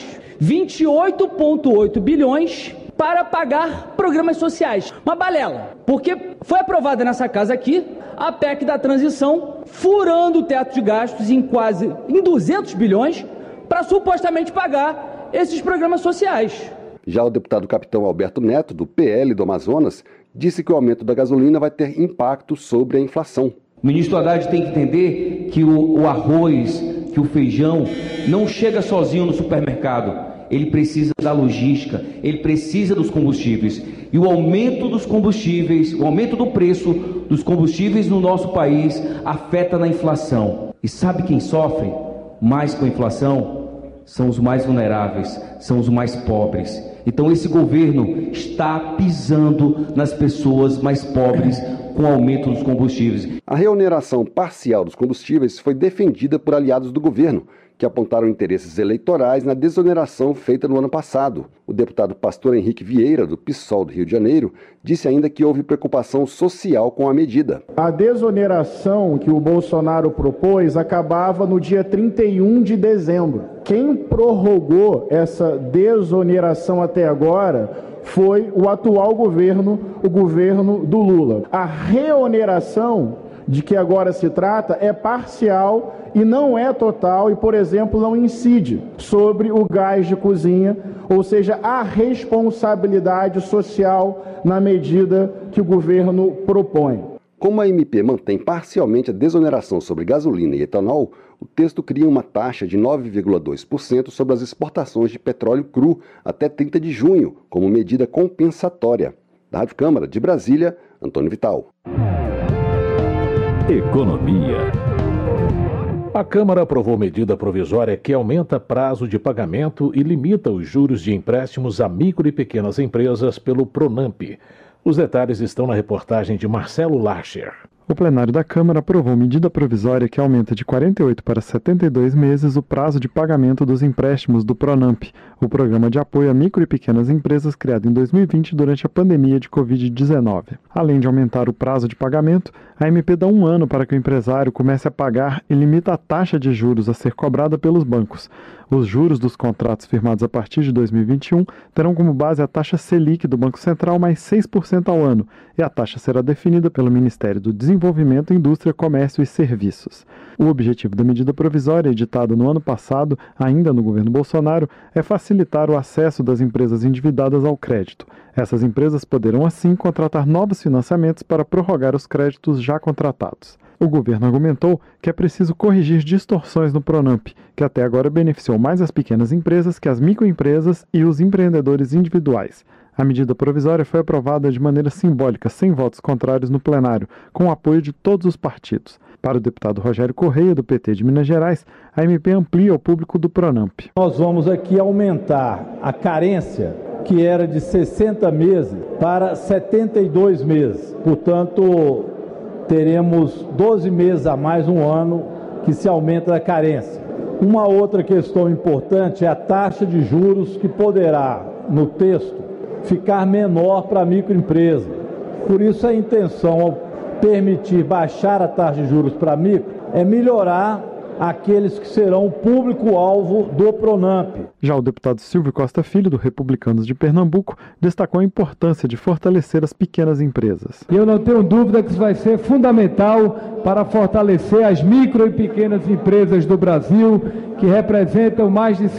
28,8 bilhões para pagar programas sociais. Uma balela, porque foi aprovada nessa casa aqui a PEC da transição, furando o teto de gastos em 200 bilhões, para supostamente pagar esses programas sociais. Já o deputado capitão Alberto Neto, do PL do Amazonas, disse que o aumento da gasolina vai ter impacto sobre a inflação. O ministro Haddad tem que entender que o arroz, que o feijão não chega sozinho no supermercado. Ele precisa da logística, ele precisa dos combustíveis. E o aumento dos combustíveis, o aumento do preço dos combustíveis no nosso país afeta na inflação. E sabe quem sofre mais com a inflação? São os mais vulneráveis, são os mais pobres. Então esse governo está pisando nas pessoas mais pobres com o aumento dos combustíveis. A reoneração parcial dos combustíveis foi defendida por aliados do governo, que apontaram interesses eleitorais na desoneração feita no ano passado. O deputado Pastor Henrique Vieira, do PSOL do Rio de Janeiro, disse ainda que houve preocupação social com a medida. A desoneração que o Bolsonaro propôs acabava no dia 31 de dezembro. Quem prorrogou essa desoneração até agora foi o atual governo, o governo do Lula. A reoneração de que agora se trata é parcial e não é total e, por exemplo, não incide sobre o gás de cozinha, ou seja, a responsabilidade social na medida que o governo propõe. Como a MP mantém parcialmente a desoneração sobre gasolina e etanol, o texto cria uma taxa de 9,2% sobre as exportações de petróleo cru até 30 de junho, como medida compensatória. Da Rádio Câmara de Brasília, Antônio Vital. Economia. A Câmara aprovou medida provisória que aumenta prazo de pagamento e limita os juros de empréstimos a micro e pequenas empresas pelo Pronamp. Os detalhes estão na reportagem de Marcelo Larcher. O plenário da Câmara aprovou medida provisória que aumenta de 48 para 72 meses o prazo de pagamento dos empréstimos do Pronamp, o programa de apoio a micro e pequenas empresas criado em 2020 durante a pandemia de Covid-19. Além de aumentar o prazo de pagamento, a MP dá 1 ano para que o empresário comece a pagar e limita a taxa de juros a ser cobrada pelos bancos. Os juros dos contratos firmados a partir de 2021 terão como base a taxa Selic do Banco Central mais 6% ao ano, e a taxa será definida pelo Ministério do Desenvolvimento, Indústria, Comércio e Serviços. O objetivo da medida provisória, editada no ano passado, ainda no governo Bolsonaro, é facilitar o acesso das empresas endividadas ao crédito. Essas empresas poderão, assim, contratar novos financiamentos para prorrogar os créditos já contratados. O governo argumentou que é preciso corrigir distorções no Pronamp, que até agora beneficiou mais as pequenas empresas que as microempresas e os empreendedores individuais. A medida provisória foi aprovada de maneira simbólica, sem votos contrários no plenário, com o apoio de todos os partidos. Para o deputado Rogério Correia, do PT de Minas Gerais, a MP amplia o público do Pronamp. Nós vamos aqui aumentar a carência, que era de 60 meses, para 72 meses. Portanto, teremos 12 meses a mais, 1 ano, que se aumenta a carência. Uma outra questão importante é a taxa de juros, que poderá, no texto, ficar menor para a microempresa. Por isso, a intenção, ao permitir baixar a taxa de juros para a micro, é melhorar aqueles que serão o público-alvo do Pronamp. Já o deputado Silvio Costa Filho, do Republicanos de Pernambuco, destacou a importância de fortalecer as pequenas empresas. Eu não tenho dúvida que isso vai ser fundamental para fortalecer as micro e pequenas empresas do Brasil, que representam mais de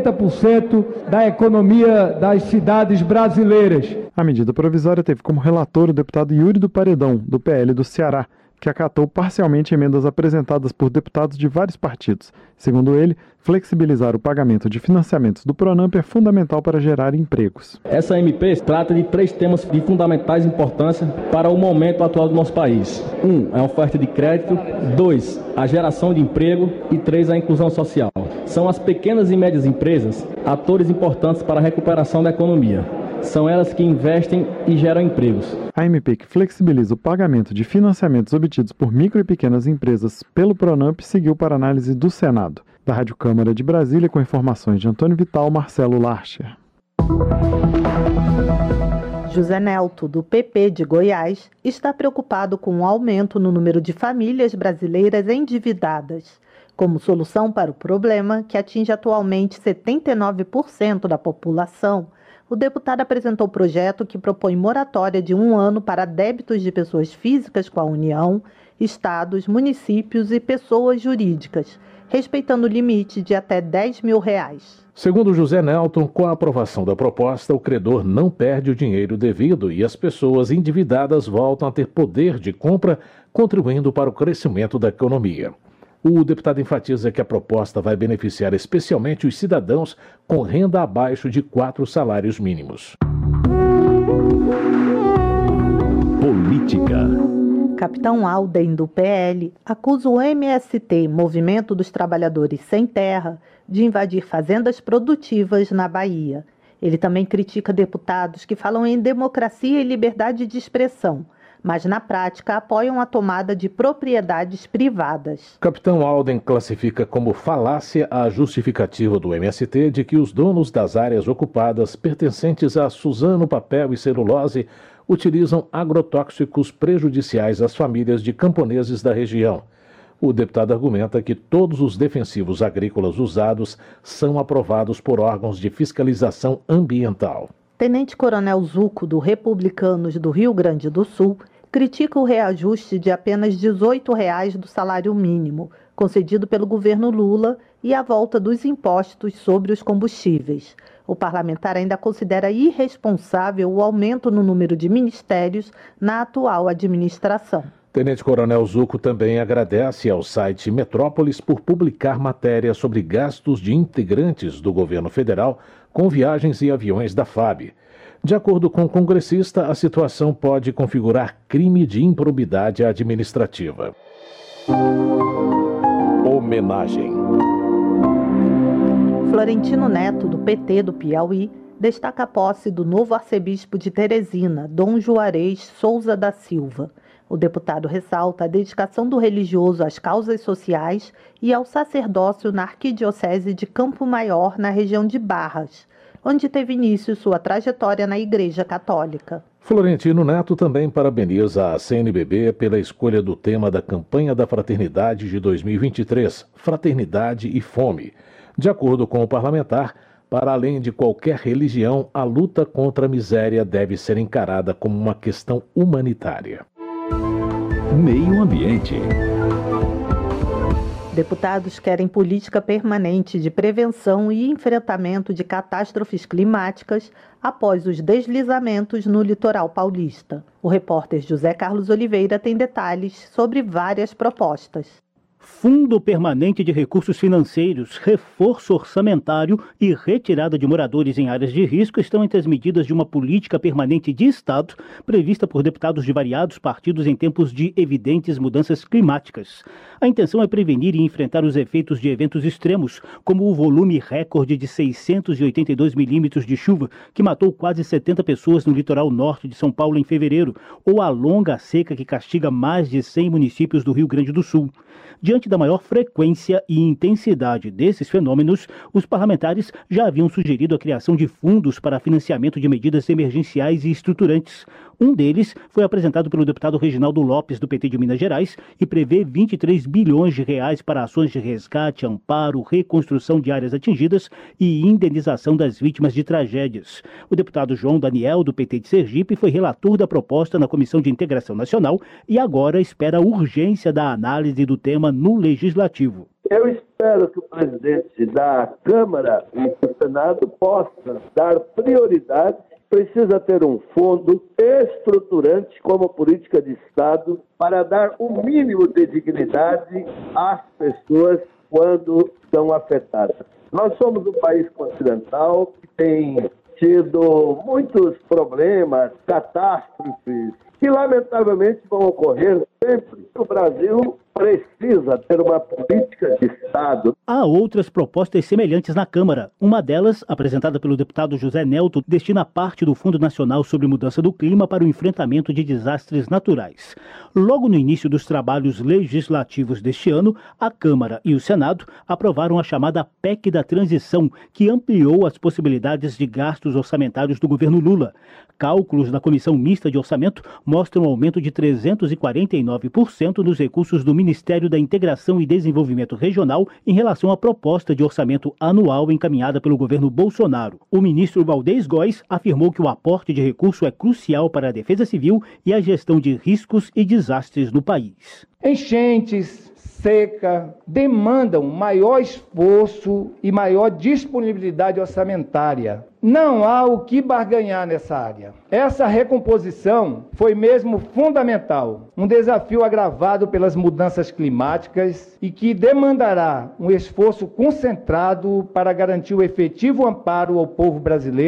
70% da economia das cidades brasileiras. A medida provisória teve como relator o deputado Yuri do Paredão, do PL do Ceará, que acatou parcialmente emendas apresentadas por deputados de vários partidos. Segundo ele, flexibilizar o pagamento de financiamentos do Pronamp é fundamental para gerar empregos. Essa MP trata de 3 temas de fundamentais importância para o momento atual do nosso país. 1, a oferta de crédito. 2, a geração de emprego. E 3, a inclusão social. São as pequenas e médias empresas atores importantes para a recuperação da economia. São elas que investem e geram empregos. A MP que flexibiliza o pagamento de financiamentos obtidos por micro e pequenas empresas pelo Pronamp seguiu para análise do Senado. Da Rádio Câmara de Brasília, com informações de Antônio Vital, Marcelo Larcher. José Nelto, do PP de Goiás, está preocupado com o aumento no número de famílias brasileiras endividadas. Como solução para o problema, que atinge atualmente 79% da população, o deputado apresentou o projeto que propõe moratória de 1 ano para débitos de pessoas físicas com a União, estados, municípios e pessoas jurídicas, respeitando o limite de até R$10 mil. Segundo José Nelton, com a aprovação da proposta, o credor não perde o dinheiro devido e as pessoas endividadas voltam a ter poder de compra, contribuindo para o crescimento da economia. O deputado enfatiza que a proposta vai beneficiar especialmente os cidadãos com renda abaixo de 4 salários mínimos. Política. Capitão Alden, do PL, acusa o MST, Movimento dos Trabalhadores Sem Terra, de invadir fazendas produtivas na Bahia. Ele também critica deputados que falam em democracia e liberdade de expressão, mas na prática apoiam a tomada de propriedades privadas. Capitão Alden classifica como falácia a justificativa do MST de que os donos das áreas ocupadas pertencentes a Suzano Papel e Celulose utilizam agrotóxicos prejudiciais às famílias de camponeses da região. O deputado argumenta que todos os defensivos agrícolas usados são aprovados por órgãos de fiscalização ambiental. Tenente-Coronel Zuco, do Republicanos do Rio Grande do Sul, critica o reajuste de apenas R$ 18 do salário mínimo, concedido pelo governo Lula, e a volta dos impostos sobre os combustíveis. O parlamentar ainda considera irresponsável o aumento no número de ministérios na atual administração. Tenente-Coronel Zuco também agradece ao site Metrópolis por publicar matéria sobre gastos de integrantes do governo federal com viagens e aviões da FAB. De acordo com o congressista, a situação pode configurar crime de improbidade administrativa. Homenagem. Florentino Neto, do PT do Piauí, destaca a posse do novo arcebispo de Teresina, Dom Juarez Souza da Silva. O deputado ressalta a dedicação do religioso às causas sociais e ao sacerdócio na Arquidiocese de Campo Maior, na região de Barras, onde teve início sua trajetória na Igreja Católica. Florentino Neto também parabeniza a CNBB pela escolha do tema da campanha da Fraternidade de 2023, Fraternidade e Fome. De acordo com o parlamentar, para além de qualquer religião, a luta contra a miséria deve ser encarada como uma questão humanitária. Meio Ambiente. Deputados querem política permanente de prevenção e enfrentamento de catástrofes climáticas após os deslizamentos no litoral paulista. O repórter José Carlos Oliveira tem detalhes sobre várias propostas. Fundo Permanente de Recursos Financeiros, reforço orçamentário e retirada de moradores em áreas de risco estão entre as medidas de uma política permanente de Estado prevista por deputados de variados partidos em tempos de evidentes mudanças climáticas. A intenção é prevenir e enfrentar os efeitos de eventos extremos, como o volume recorde de 682 milímetros de chuva, que matou quase 70 pessoas no litoral norte de São Paulo em fevereiro, ou a longa seca que castiga mais de 100 municípios do Rio Grande do Sul. Diante da maior frequência e intensidade desses fenômenos, os parlamentares já haviam sugerido a criação de fundos para financiamento de medidas emergenciais e estruturantes. Um deles foi apresentado pelo deputado Reginaldo Lopes, do PT de Minas Gerais, e prevê 23 bilhões de reais para ações de resgate, amparo, reconstrução de áreas atingidas e indenização das vítimas de tragédias. O deputado João Daniel, do PT de Sergipe, foi relator da proposta na Comissão de Integração Nacional e agora espera a urgência da análise do tema no Legislativo. Eu espero que o presidente da Câmara e do Senado possa dar prioridade. Precisa ter um fundo estruturante como política de Estado para dar o mínimo de dignidade às pessoas quando são afetadas. Nós somos um país continental que tem tido muitos problemas, catástrofes, que lamentavelmente vão ocorrer sempre. O Brasil precisa ter uma política de Estado. Há outras propostas semelhantes na Câmara. Uma delas, apresentada pelo deputado José Nelto, destina parte do Fundo Nacional sobre Mudança do Clima para o enfrentamento de desastres naturais. Logo no início dos trabalhos legislativos deste ano, a Câmara e o Senado aprovaram a chamada PEC da Transição, que ampliou as possibilidades de gastos orçamentários do governo Lula. Cálculos da Comissão Mista de Orçamento mostram um aumento de 349% nos recursos do Ministério da Integração e Desenvolvimento Regional em relação à proposta de orçamento anual encaminhada pelo governo Bolsonaro. O ministro Valdez Góes afirmou que o aporte de recurso é crucial para a defesa civil e a gestão de riscos e desastres no país. Enchentes, seca, demandam maior esforço e maior disponibilidade orçamentária. Não há o que barganhar nessa área. Essa recomposição foi mesmo fundamental, um desafio agravado pelas mudanças climáticas e que demandará um esforço concentrado para garantir o efetivo amparo ao povo brasileiro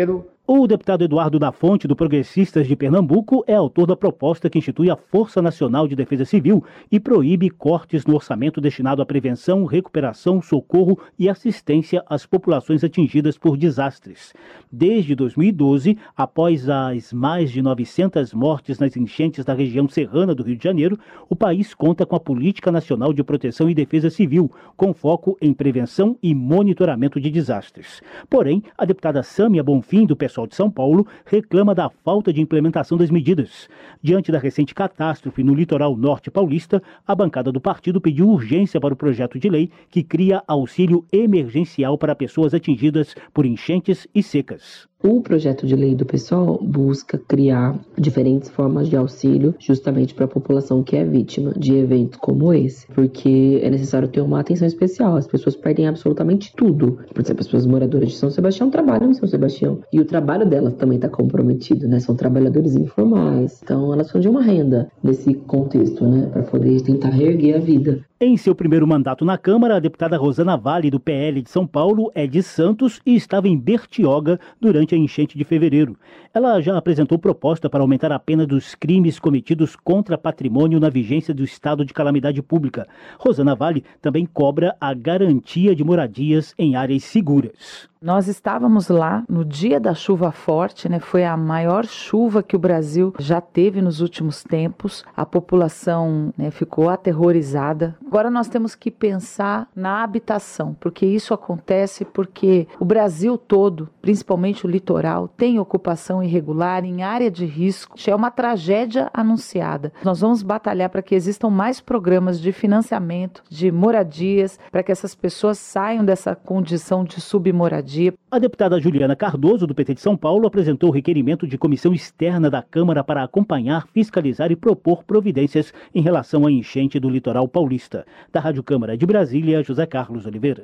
O deputado Eduardo da Fonte, do Progressistas de Pernambuco, é autor da proposta que institui a Força Nacional de Defesa Civil e proíbe cortes no orçamento destinado à prevenção, recuperação, socorro e assistência às populações atingidas por desastres. Desde 2012, após as mais de 900 mortes nas enchentes da região serrana do Rio de Janeiro, o país conta com a Política Nacional de Proteção e Defesa Civil, com foco em prevenção e monitoramento de desastres. Porém, a deputada Sâmia Bonfim, do PSOL de São Paulo, reclama da falta de implementação das medidas. Diante da recente catástrofe no litoral norte paulista, a bancada do partido pediu urgência para o projeto de lei que cria auxílio emergencial para pessoas atingidas por enchentes e secas. O projeto de lei do PSOL busca criar diferentes formas de auxílio justamente para a população que é vítima de eventos como esse, porque é necessário ter uma atenção especial. As pessoas perdem absolutamente tudo. Por exemplo, as pessoas moradoras de São Sebastião trabalham em São Sebastião e o trabalho delas também está comprometido, né? São trabalhadores informais, então elas precisam de uma renda nesse contexto, né? Para poder tentar reerguer a vida. Em seu primeiro mandato na Câmara, a deputada Rosana Vale, do PL de São Paulo, é de Santos e estava em Bertioga durante a enchente de fevereiro. Ela já apresentou proposta para aumentar a pena dos crimes cometidos contra patrimônio na vigência do estado de calamidade pública. Rosana Vale também cobra a garantia de moradias em áreas seguras. Nós estávamos lá no dia da chuva forte, né? Foi a maior chuva que o Brasil já teve nos últimos tempos. A população, né, ficou aterrorizada. Agora nós temos que pensar na habitação, porque isso acontece porque o Brasil todo, principalmente o litoral, tem ocupação irregular em área de risco. É uma tragédia anunciada. Nós vamos batalhar para que existam mais programas de financiamento de moradias, para que essas pessoas saiam dessa condição de submoradia. A deputada Juliana Cardoso, do PT de São Paulo, apresentou o requerimento de comissão externa da Câmara para acompanhar, fiscalizar e propor providências em relação à enchente do litoral paulista. Da Rádio Câmara de Brasília, José Carlos Oliveira.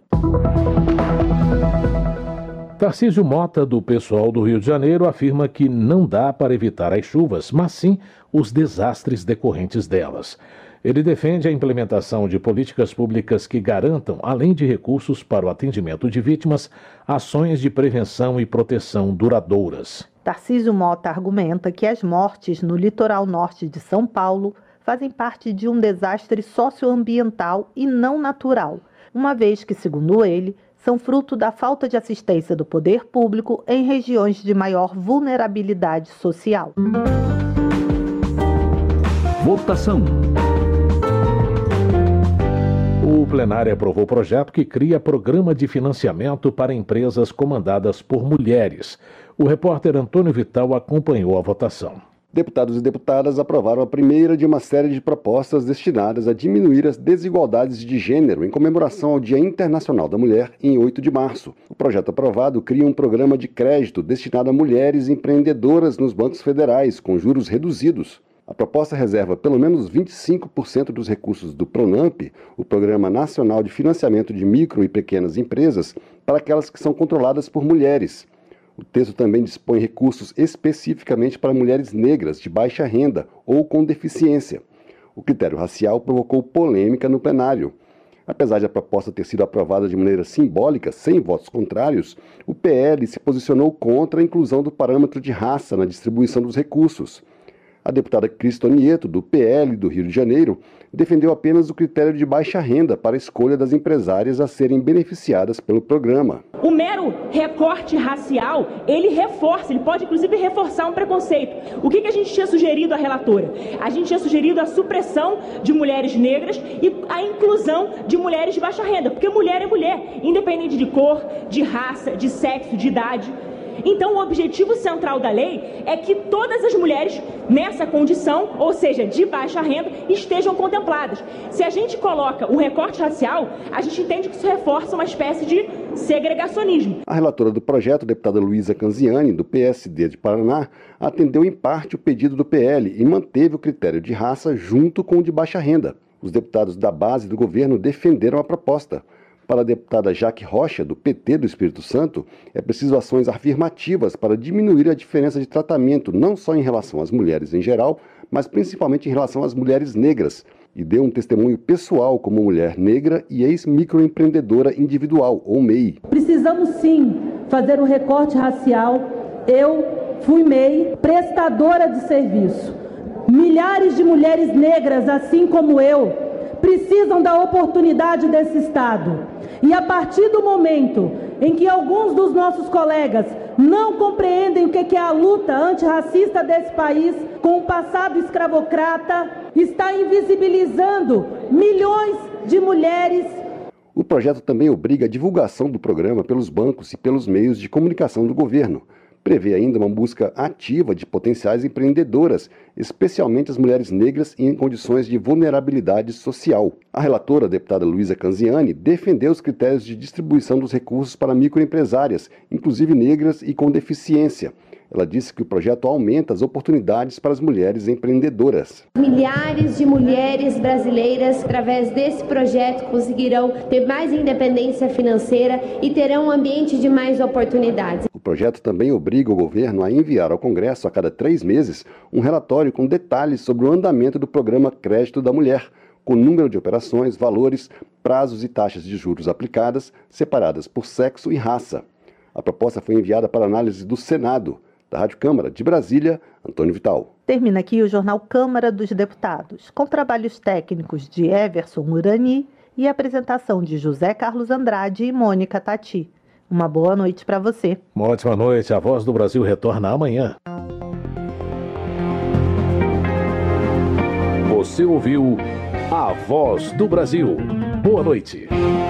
Tarcísio Mota, do PSOL do Rio de Janeiro, afirma que não dá para evitar as chuvas, mas sim os desastres decorrentes delas. Ele defende a implementação de políticas públicas que garantam, além de recursos para o atendimento de vítimas, ações de prevenção e proteção duradouras. Tarcísio Mota argumenta que as mortes no litoral norte de São Paulo fazem parte de um desastre socioambiental e não natural, uma vez que, segundo ele, são fruto da falta de assistência do poder público em regiões de maior vulnerabilidade social. Votação. O plenário aprovou o projeto que cria programa de financiamento para empresas comandadas por mulheres. O repórter Antônio Vital acompanhou a votação. Deputados e deputadas aprovaram a primeira de uma série de propostas destinadas a diminuir as desigualdades de gênero em comemoração ao Dia Internacional da Mulher, em 8 de março. O projeto aprovado cria um programa de crédito destinado a mulheres empreendedoras nos bancos federais, com juros reduzidos. A proposta reserva pelo menos 25% dos recursos do PRONAMP, o Programa Nacional de Financiamento de Micro e Pequenas Empresas, para aquelas que são controladas por mulheres. O texto também dispõe recursos especificamente para mulheres negras de baixa renda ou com deficiência. O critério racial provocou polêmica no plenário. Apesar de a proposta ter sido aprovada de maneira simbólica, sem votos contrários, o PL se posicionou contra a inclusão do parâmetro de raça na distribuição dos recursos. A deputada Cristo Nieto, do PL do Rio de Janeiro, defendeu apenas o critério de baixa renda para a escolha das empresárias a serem beneficiadas pelo programa. O mero recorte racial, ele pode inclusive reforçar um preconceito. O que a gente tinha sugerido à relatora? A gente tinha sugerido a supressão de mulheres negras e a inclusão de mulheres de baixa renda, porque mulher é mulher, independente de cor, de raça, de sexo, de idade. Então, o objetivo central da lei é que todas as mulheres nessa condição, ou seja, de baixa renda, estejam contempladas. Se a gente coloca o recorte racial, a gente entende que isso reforça uma espécie de segregacionismo. A relatora do projeto, a deputada Luísa Canziani, do PSD de Paraná, atendeu em parte o pedido do PL e manteve o critério de raça junto com o de baixa renda. Os deputados da base do governo defenderam a proposta. Para a deputada Jaque Rocha, do PT do Espírito Santo, é preciso ações afirmativas para diminuir a diferença de tratamento, não só em relação às mulheres em geral, mas principalmente em relação às mulheres negras. E deu um testemunho pessoal como mulher negra e ex-microempreendedora individual, ou MEI. Precisamos sim fazer um recorte racial Eu fui MEI, prestadora de serviço. Milhares de mulheres negras, assim como eu, precisam da oportunidade desse Estado. E a partir do momento em que alguns dos nossos colegas não compreendem o que é a luta antirracista desse país, com o passado escravocrata, está invisibilizando milhões de mulheres. O projeto também obriga a divulgação do programa pelos bancos e pelos meios de comunicação do governo. Prevê ainda uma busca ativa de potenciais empreendedoras, especialmente as mulheres negras em condições de vulnerabilidade social. A relatora, a deputada Luísa Canziani, defendeu os critérios de distribuição dos recursos para microempresárias, inclusive negras e com deficiência. Ela disse que o projeto aumenta as oportunidades para as mulheres empreendedoras. Milhares de mulheres brasileiras, através desse projeto, conseguirão ter mais independência financeira e terão um ambiente de mais oportunidades. O projeto também obriga o governo a enviar ao Congresso, a cada 3 meses, um relatório com detalhes sobre o andamento do programa Crédito da Mulher, com número de operações, valores, prazos e taxas de juros aplicadas, separadas por sexo e raça. A proposta foi enviada para análise do Senado. Da Rádio Câmara de Brasília, Antônio Vital. Termina aqui o Jornal Câmara dos Deputados, com trabalhos técnicos de Everson Urani e apresentação de José Carlos Andrade e Mônica Tati. Uma boa noite para você. Uma ótima noite. A Voz do Brasil retorna amanhã. Você ouviu A Voz do Brasil. Boa noite.